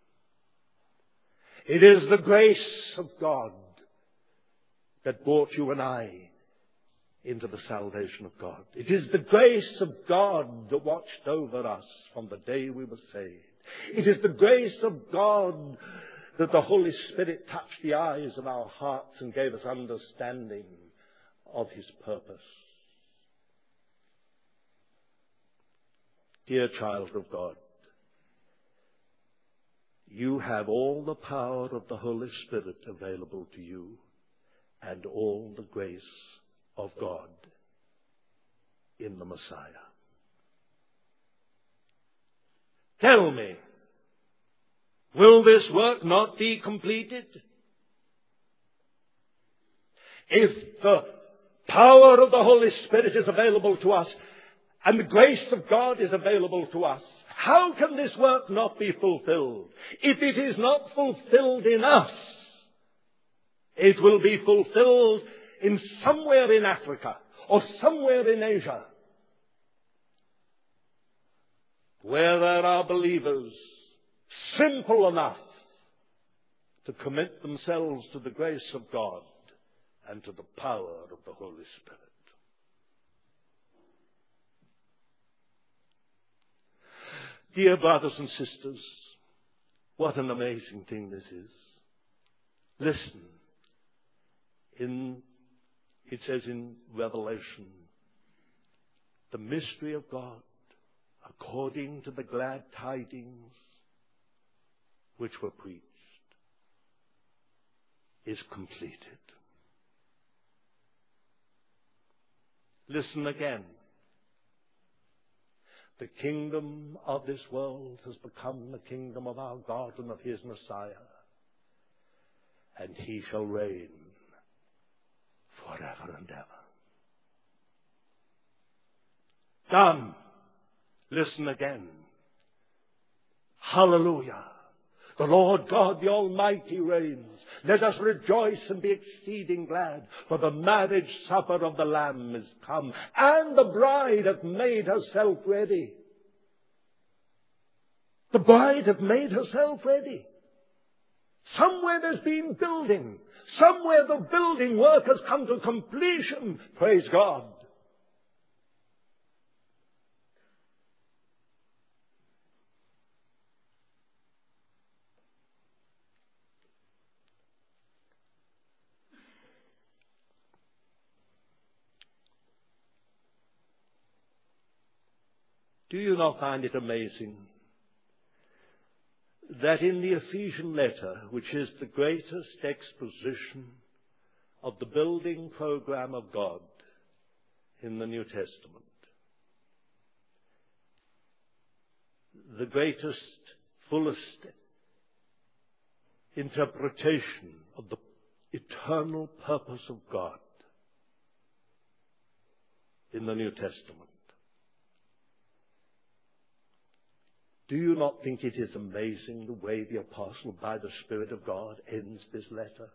It is the grace of God that brought you and I into the salvation of God. It is the grace of God that watched over us from the day we were saved. It is the grace of God that the Holy Spirit touched the eyes of our hearts and gave us understanding of His purpose. Dear child of God, you have all the power of the Holy Spirit available to you and all the grace of God in the Messiah. Tell me, will this work not be completed? If the power of the Holy Spirit is available to us and the grace of God is available to us, how can this work not be fulfilled? If it is not fulfilled in us, it will be fulfilled in somewhere in Africa or somewhere in Asia, where there are believers simple enough to commit themselves to the grace of God and to the power of the Holy Spirit. Dear brothers and sisters, what an amazing thing this is. Listen. In, it says in Revelation, the mystery of God, according to the glad tidings which were preached, is completed. Listen again. The kingdom of this world has become the kingdom of our God and of His Messiah, and He shall reign forever and ever. Done. Listen again. Hallelujah. The Lord God, the Almighty, reigns. Let us rejoice and be exceeding glad, for the marriage supper of the Lamb is come, and the bride hath made herself ready. The bride hath made herself ready. Somewhere there's been building. Somewhere the building work has come to completion. Praise God. Do you not find it amazing that in the Ephesian letter, which is the greatest exposition of the building program of God in the New Testament, the greatest, fullest interpretation of the eternal purpose of God in the New Testament, do you not think it is amazing the way the apostle, by the Spirit of God, ends this letter?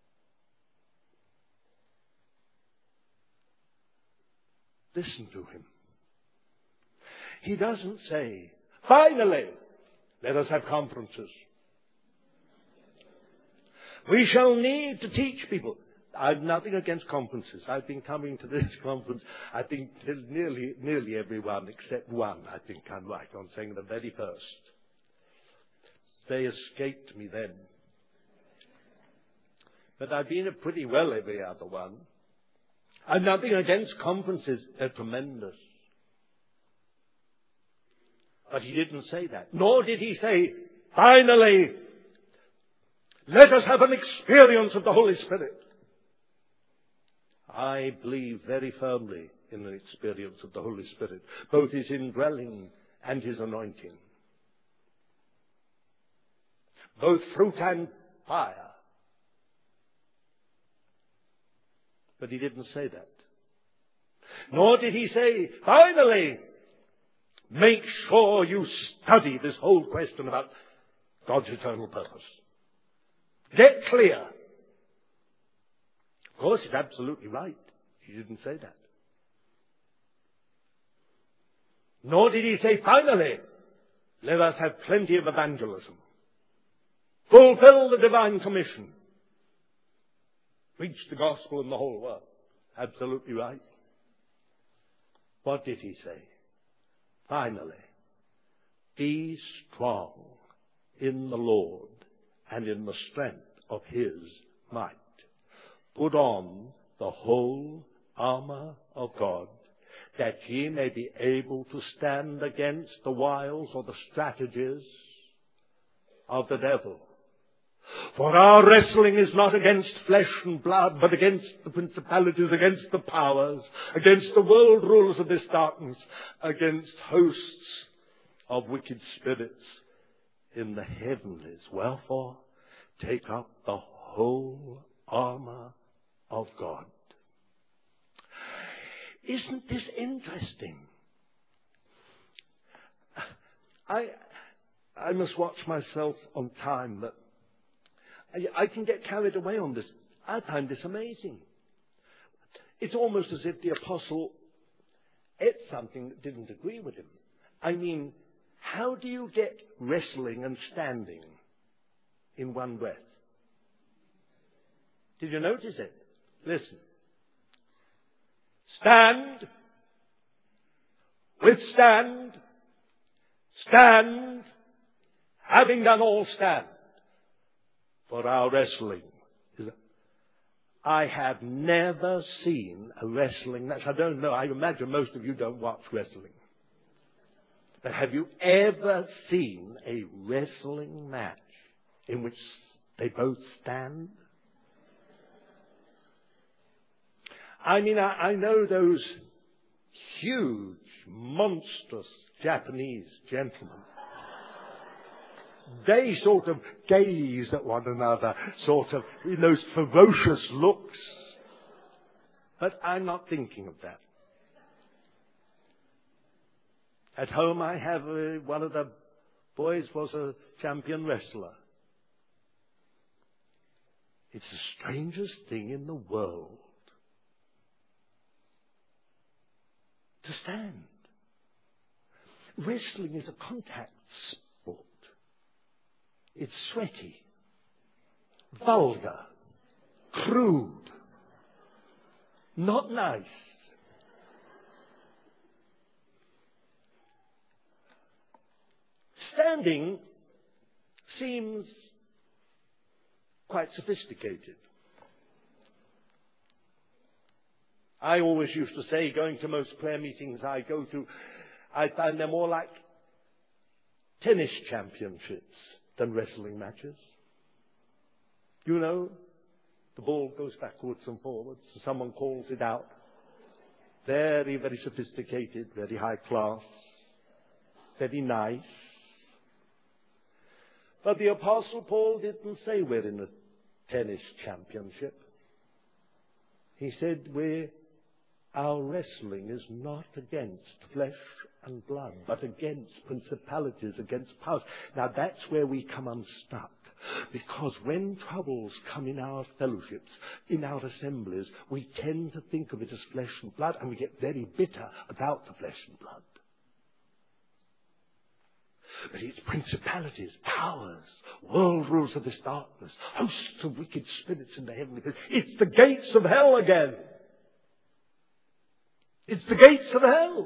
Listen to him. He doesn't say, finally, let us have conferences. We shall need to teach people. I've nothing against conferences. I've been coming to this conference, I think, nearly nearly everyone except one. I think I'm right on saying the very first. They escaped me then. But I've been at pretty well every other one. I've nothing against conferences. They're tremendous. But he didn't say that. Nor did he say, finally, let us have an experience of the Holy Spirit. I believe very firmly in an experience of the Holy Spirit, both his indwelling and his anointing. Both fruit and fire. But he didn't say that. Nor did he say, finally, make sure you study this whole question about God's eternal purpose. Get clear. Of course, he's absolutely right. He didn't say that. Nor did he say, finally, let us have plenty of evangelism. Fulfill the divine commission. Preach the gospel in the whole world. Absolutely right. What did he say? Finally, be strong in the Lord and in the strength of his might. Put on the whole armor of God, that ye may be able to stand against the wiles or the strategies of the devil. For our wrestling is not against flesh and blood, but against the principalities, against the powers, against the world rulers of this darkness, against hosts of wicked spirits in the heavenlies. Wherefore, take up the whole armor of God. Isn't this interesting? I I must watch myself on time, but I, I can get carried away on this. I find this amazing. It's almost as if the apostle ate something that didn't agree with him. I mean, how do you get wrestling and standing in one breath? Did you notice it? Listen. Stand. Withstand. Stand. Having done all, stand. For our wrestling. I have never seen a wrestling match. I don't know. I imagine most of you don't watch wrestling. But have you ever seen a wrestling match in which they both stand? I mean, I, I know those huge, monstrous Japanese gentlemen. They sort of gaze at one another, sort of in those ferocious looks. But I'm not thinking of that. At home I have uh, one of the boys was a champion wrestler. It's the strangest thing in the world to stand. Wrestling is a contact sport. It's sweaty, vulgar, crude, not nice. Standing seems quite sophisticated. I always used to say, going to most prayer meetings I go to, I find they're more like tennis championships than wrestling matches. You know, the ball goes backwards and forwards, and someone calls it out. Very, very sophisticated, very high class, very nice. But the Apostle Paul didn't say we're in a tennis championship. He said we're, our wrestling is not against flesh and blood, but against principalities, against powers. Now that's where we come unstuck. Because when troubles come in our fellowships, in our assemblies, we tend to think of it as flesh and blood, and we get very bitter about the flesh and blood. But it's principalities, powers, world rulers of this darkness, hosts of wicked spirits in the heavenly places. It's the gates of hell again. It's the gates of hell.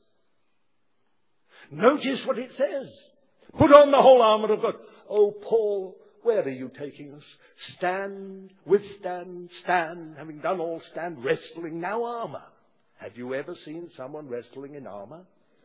Notice what it says. Put on the whole armor of God. Oh, Paul, where are you taking us? Stand, withstand, stand, having done all, stand, wrestling, now armor. Have you ever seen someone wrestling in armor?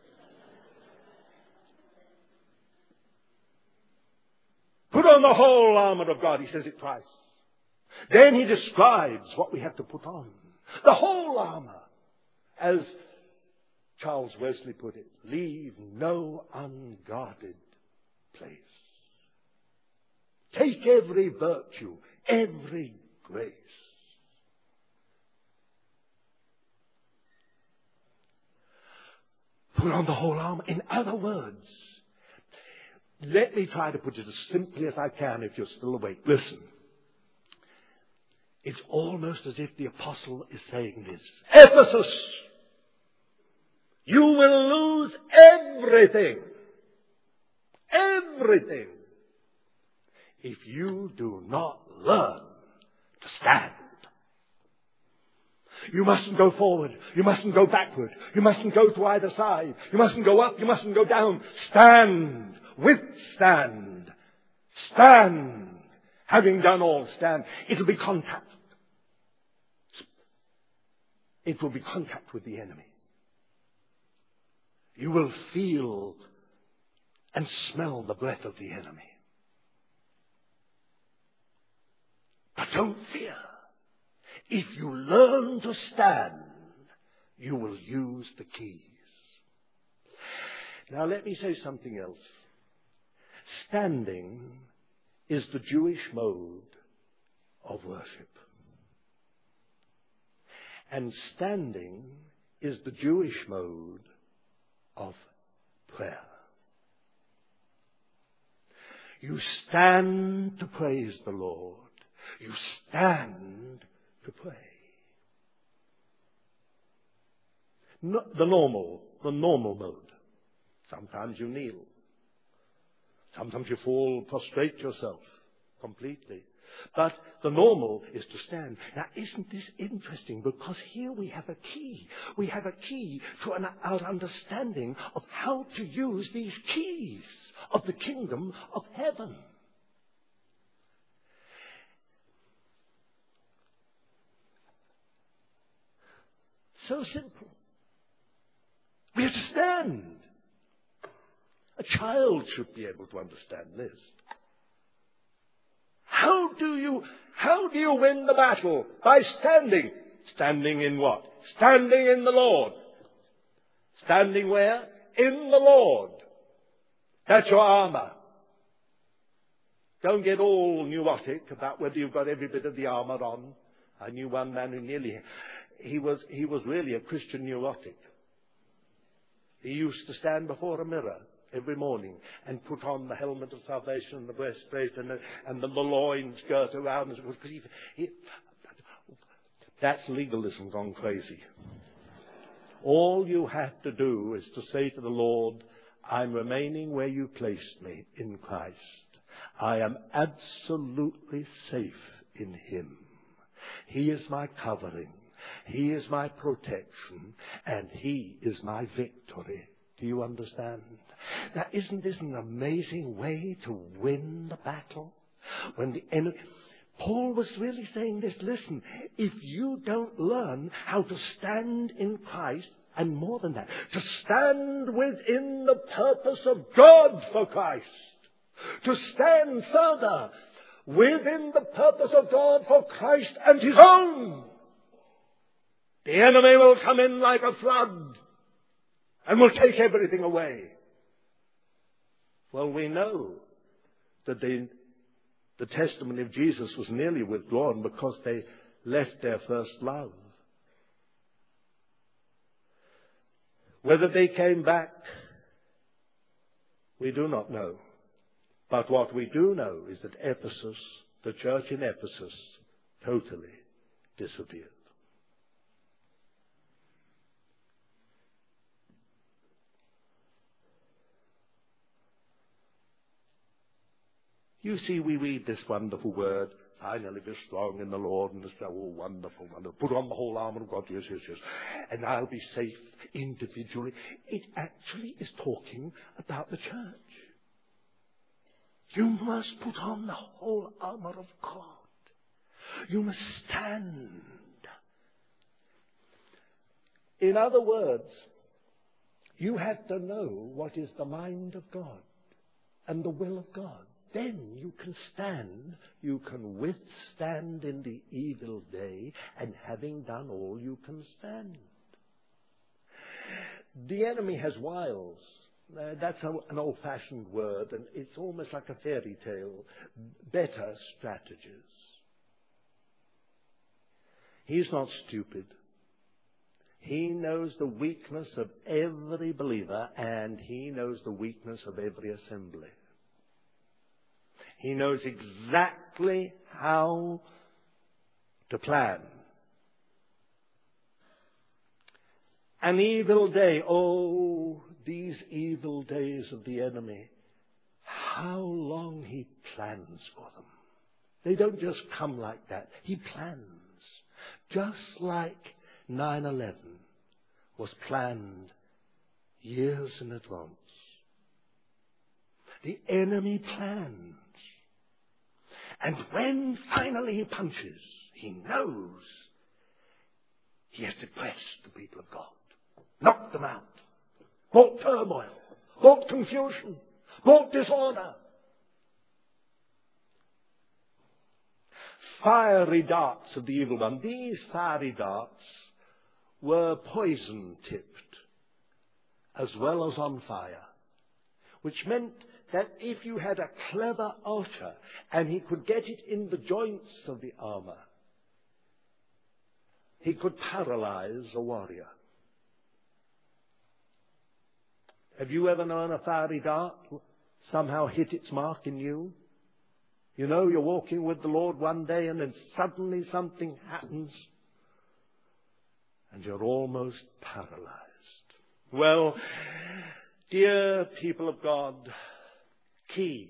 Put on the whole armor of God, he says it twice. Then he describes what we have to put on. The whole armor. As Charles Wesley put it, leave no unguarded place. Take every virtue, every grace. Put on the whole armor. In other words, let me try to put it as simply as I can if you're still awake. Listen. It's almost as if the apostle is saying this. Ephesus! You will lose everything. Everything. If you do not learn to stand. You mustn't go forward. You mustn't go backward. You mustn't go to either side. You mustn't go up. You mustn't go down. Stand. Withstand. Stand. Having done all, stand. It'll be contact. It will be contact with the enemy. You will feel and smell the breath of the enemy. But don't fear. If you learn to stand, you will use the keys. Now let me say something else. Standing is the Jewish mode of worship. And standing is the Jewish mode of prayer. You stand to praise the Lord. You stand to pray. No, the normal, the normal mode. Sometimes you kneel. Sometimes you fall, prostrate yourself completely. But the normal is to stand. Now, isn't this interesting? Because here we have a key. We have a key to an, our understanding of how to use these keys of the kingdom of heaven. So simple. We have to stand. A child should be able to understand this. How do you, how do you win the battle? By standing. Standing in what? Standing in the Lord. Standing where? In the Lord. That's your armor. Don't get all neurotic about whether you've got every bit of the armor on. I knew one man who nearly, he was, he was really a Christian neurotic. He used to stand before a mirror every morning and put on the helmet of salvation and the breastplate and the, and the loins girt around. Because he, he, that's legalism gone crazy. All you have to do is to say to the Lord, I'm remaining where you placed me in Christ. I am absolutely safe in Him. He is my covering. He is my protection. And He is my victory. Do you understand? Now, isn't this an amazing way to win the battle? When the enemy... Paul was really saying this, listen, if you don't learn how to stand in Christ, and more than that, to stand within the purpose of God for Christ, to stand further within the purpose of God for Christ and His own, the enemy will come in like a flood and will take everything away. Well, we know that the, the testimony of Jesus was nearly withdrawn because they left their first love. Whether they came back, we do not know. But what we do know is that Ephesus, the church in Ephesus, totally disappeared. You see, we read this wonderful word, finally be strong in the Lord, and it's oh, wonderful, wonderful. Put on the whole armor of God, yes, yes, yes. And I'll be safe individually. It actually is talking about the church. You must put on the whole armor of God. You must stand. In other words, you have to know what is the mind of God and the will of God. Then you can stand, you can withstand in the evil day, and having done all, you can stand. The enemy has wiles. Uh, that's a, an old-fashioned word, and it's almost like a fairy tale. Better strategies. He's not stupid. He knows the weakness of every believer, and he knows the weakness of every assembly. He knows exactly how to plan. An evil day, oh, these evil days of the enemy, how long he plans for them. They don't just come like that. He plans. Just like nine eleven was planned years in advance. The enemy plans. And when finally he punches, he knows he has depressed the people of God, knocked them out, brought turmoil, brought confusion, brought disorder. Fiery darts of the evil one. These fiery darts were poison-tipped as well as on fire, which meant that if you had a clever archer and he could get it in the joints of the armor, he could paralyze a warrior. Have you ever known a fiery dart somehow hit its mark in you? You know, you're walking with the Lord one day and then suddenly something happens and you're almost paralyzed. Well, dear people of God, keys.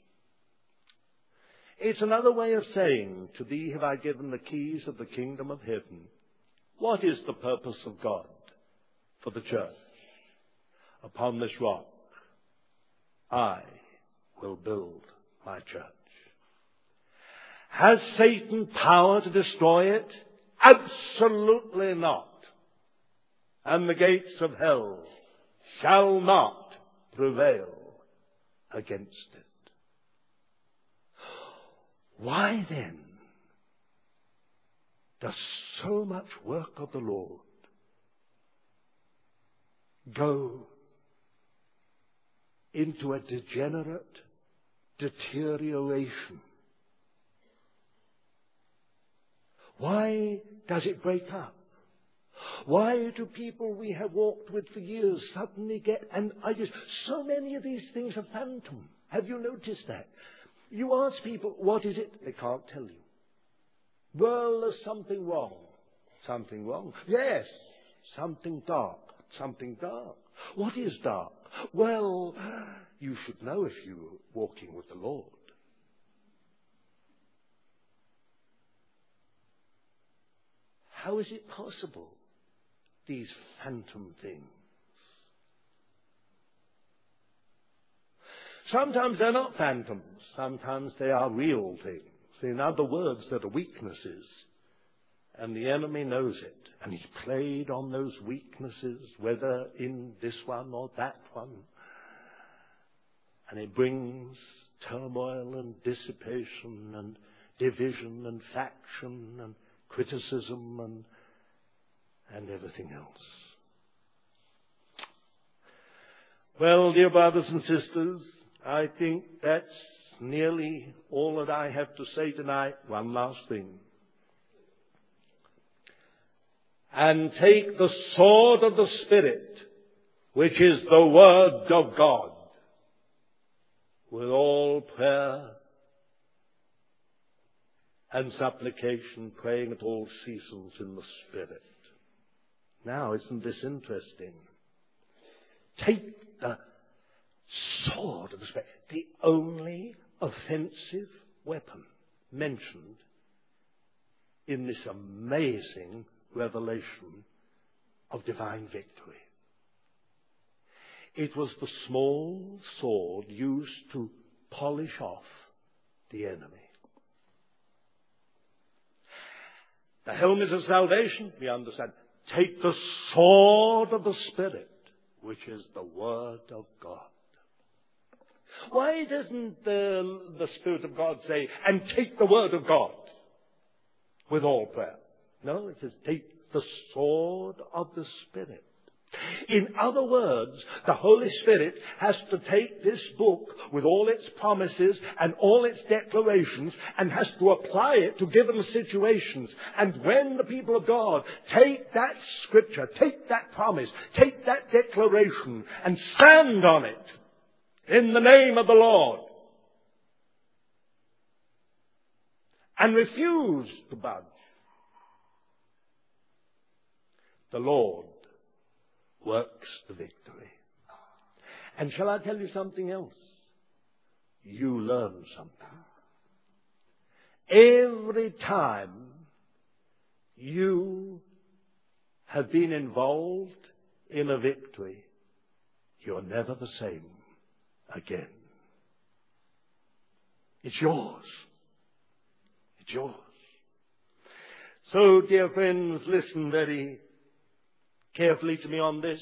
It's another way of saying, to thee have I given the keys of the kingdom of heaven. What is the purpose of God for the church? Upon this rock, I will build my church. Has Satan power to destroy it? Absolutely not. And the gates of hell shall not prevail against it. Why then does so much work of the Lord go into a degenerate deterioration? Why does it break up? Why do people we have walked with for years suddenly get, and I just, so many of these things are phantom. Have you noticed that? You ask people, what is it? They can't tell you. Well, there's something wrong. Something wrong? Yes, something dark. Something dark. What is dark? Well, you should know if you're walking with the Lord. How is it possible, these phantom things? Sometimes they're not phantoms. Sometimes they are real things. In other words, they're the weaknesses. And the enemy knows it. And he's played on those weaknesses, whether in this one or that one. And it brings turmoil and dissipation and division and faction and criticism and, and everything else. Well, dear brothers and sisters, I think that's nearly all that I have to say tonight. One last thing. And take the sword of the Spirit, which is the Word of God, with all prayer and supplication, praying at all seasons in the Spirit. Now, isn't this interesting? Take the sword of the Spirit, the only offensive weapon mentioned in this amazing revelation of divine victory. It was the small sword used to polish off the enemy. The helmet of salvation, we understand. Take the sword of the Spirit, which is the Word of God. Why doesn't the, the Spirit of God say, and take the Word of God with all prayer? No, it says, take the sword of the Spirit. In other words, the Holy Spirit has to take this book with all its promises and all its declarations and has to apply it to given situations. And when the people of God take that scripture, take that promise, take that declaration and stand on it in the name of the Lord and refuse to budge, the Lord works the victory. And shall I tell you something else? You learn something. Every time you have been involved in a victory, you're never the same again. It's yours. It's yours. So, dear friends, listen very carefully to me on this.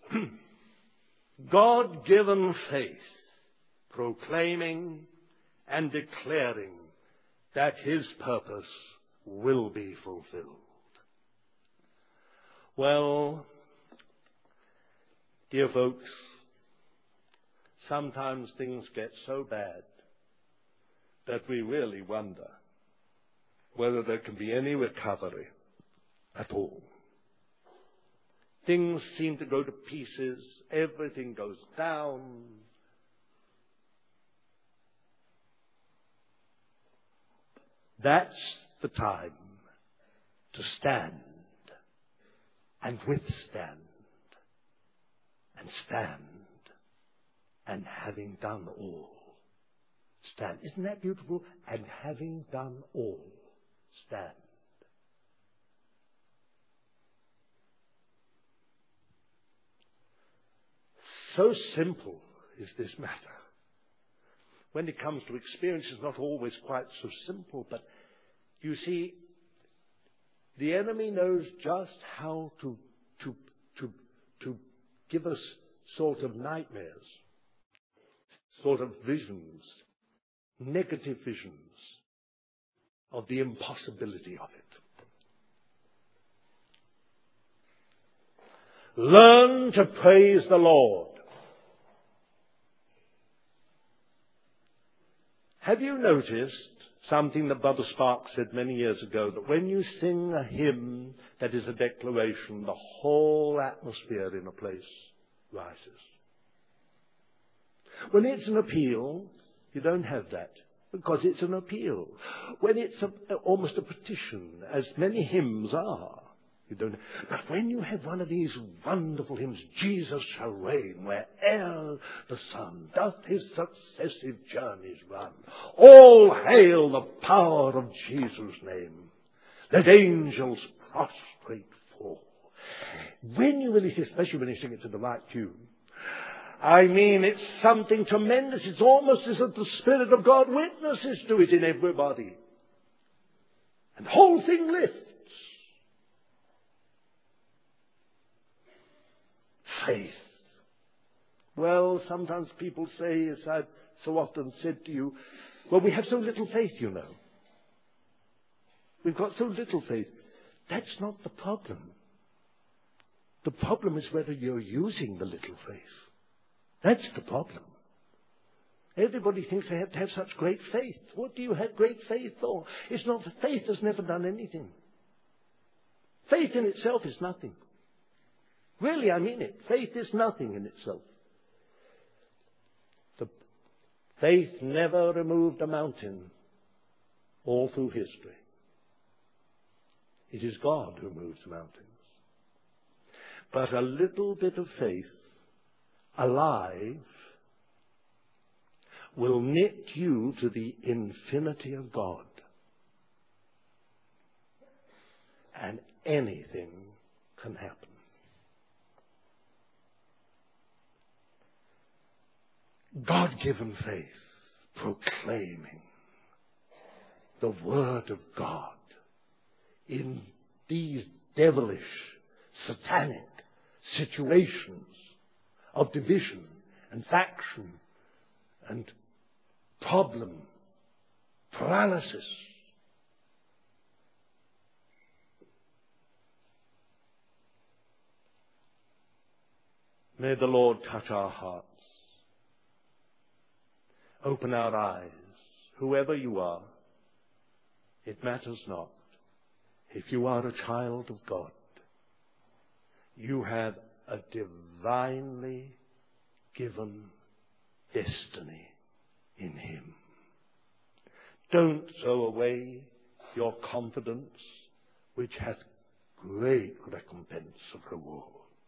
God-given faith, proclaiming and declaring that His purpose will be fulfilled. Well, dear folks, sometimes things get so bad that we really wonder whether there can be any recovery at all. Things seem to go to pieces. Everything goes down. That's the time to stand and withstand and stand and having done all, stand. Isn't that beautiful? And having done all, stand. So simple is this matter. When it comes to experience, it's not always quite so simple, but you see, the enemy knows just how to, to, to, to give us sort of nightmares, sort of visions, negative visions of the impossibility of it. Learn to praise the Lord. Have you noticed something that Brother Sparks said many years ago, that when you sing a hymn that is a declaration, the whole atmosphere in a place rises. When it's an appeal, you don't have that, because it's an appeal. When it's a, almost a petition, as many hymns are, you don't. But when you have one of these wonderful hymns, Jesus shall reign where'er the sun doth his successive journeys run. All hail the power of Jesus' name. Let angels prostrate fall. When you really, especially when you sing it to the right tune, I mean, it's something tremendous. It's almost as if the Spirit of God witnesses to it in everybody. And the whole thing lifts. Faith. Well, sometimes people say, as I've so often said to you, well, we have so little faith, you know. We've got so little faith. That's not the problem. The problem is whether you're using the little faith. That's the problem. Everybody thinks they have to have such great faith. What do you have great faith for? It's not, faith has never done anything. Faith in itself is nothing. Really, I mean it. Faith is nothing in itself. The faith never removed a mountain all through history. It is God who moves mountains. But a little bit of faith, alive, will knit you to the infinity of God. And anything can happen. God-given faith, proclaiming the Word of God in these devilish, satanic situations of division and faction and problem, paralysis. May the Lord touch our hearts. Open our eyes, whoever you are. It matters not. If you are a child of God, you have a divinely given destiny in Him. Don't throw away your confidence, which hath great recompense of reward.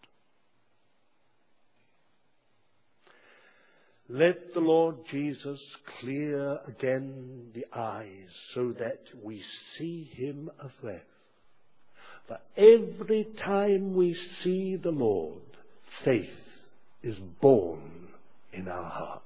Let the Lord Jesus clear again the eyes so that we see Him afresh. For every time we see the Lord, faith is born in our hearts.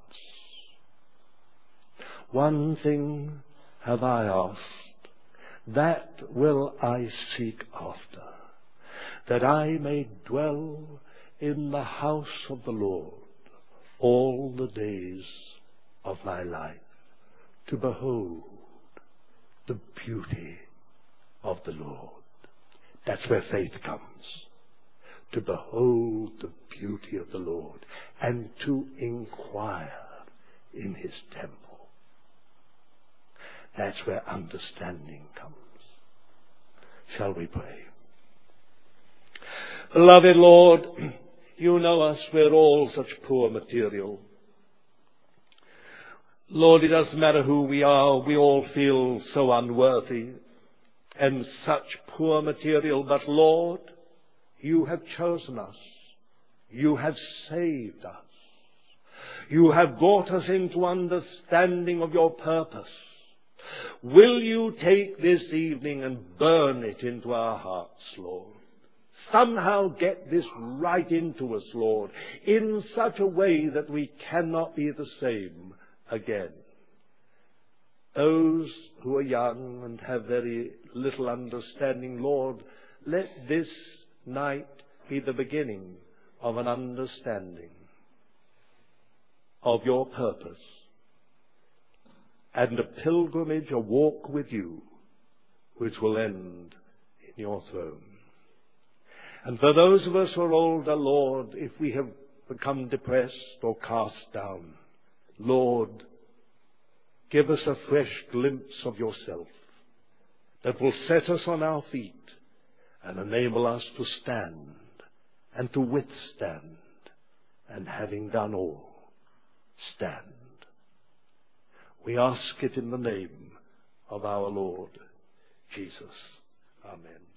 One thing have I asked, that will I seek after, that I may dwell in the house of the Lord all the days of my life, to behold the beauty of the Lord. That's where faith comes. To behold the beauty of the Lord and to inquire in His temple. That's where understanding comes. Shall we pray? Beloved Lord, You know us, we're all such poor material. Lord, it doesn't matter who we are, we all feel so unworthy and such poor material. But Lord, You have chosen us. You have saved us. You have brought us into understanding of Your purpose. Will You take this evening and burn it into our hearts, Lord? Somehow get this right into us, Lord, in such a way that we cannot be the same again. Those who are young and have very little understanding, Lord, let this night be the beginning of an understanding of Your purpose and a pilgrimage, a walk with You, which will end in Your throne. And for those of us who are older, Lord, if we have become depressed or cast down, Lord, give us a fresh glimpse of yourself that will set us on our feet and enable us to stand and to withstand, and having done all, stand. We ask it in the name of our Lord Jesus. Amen.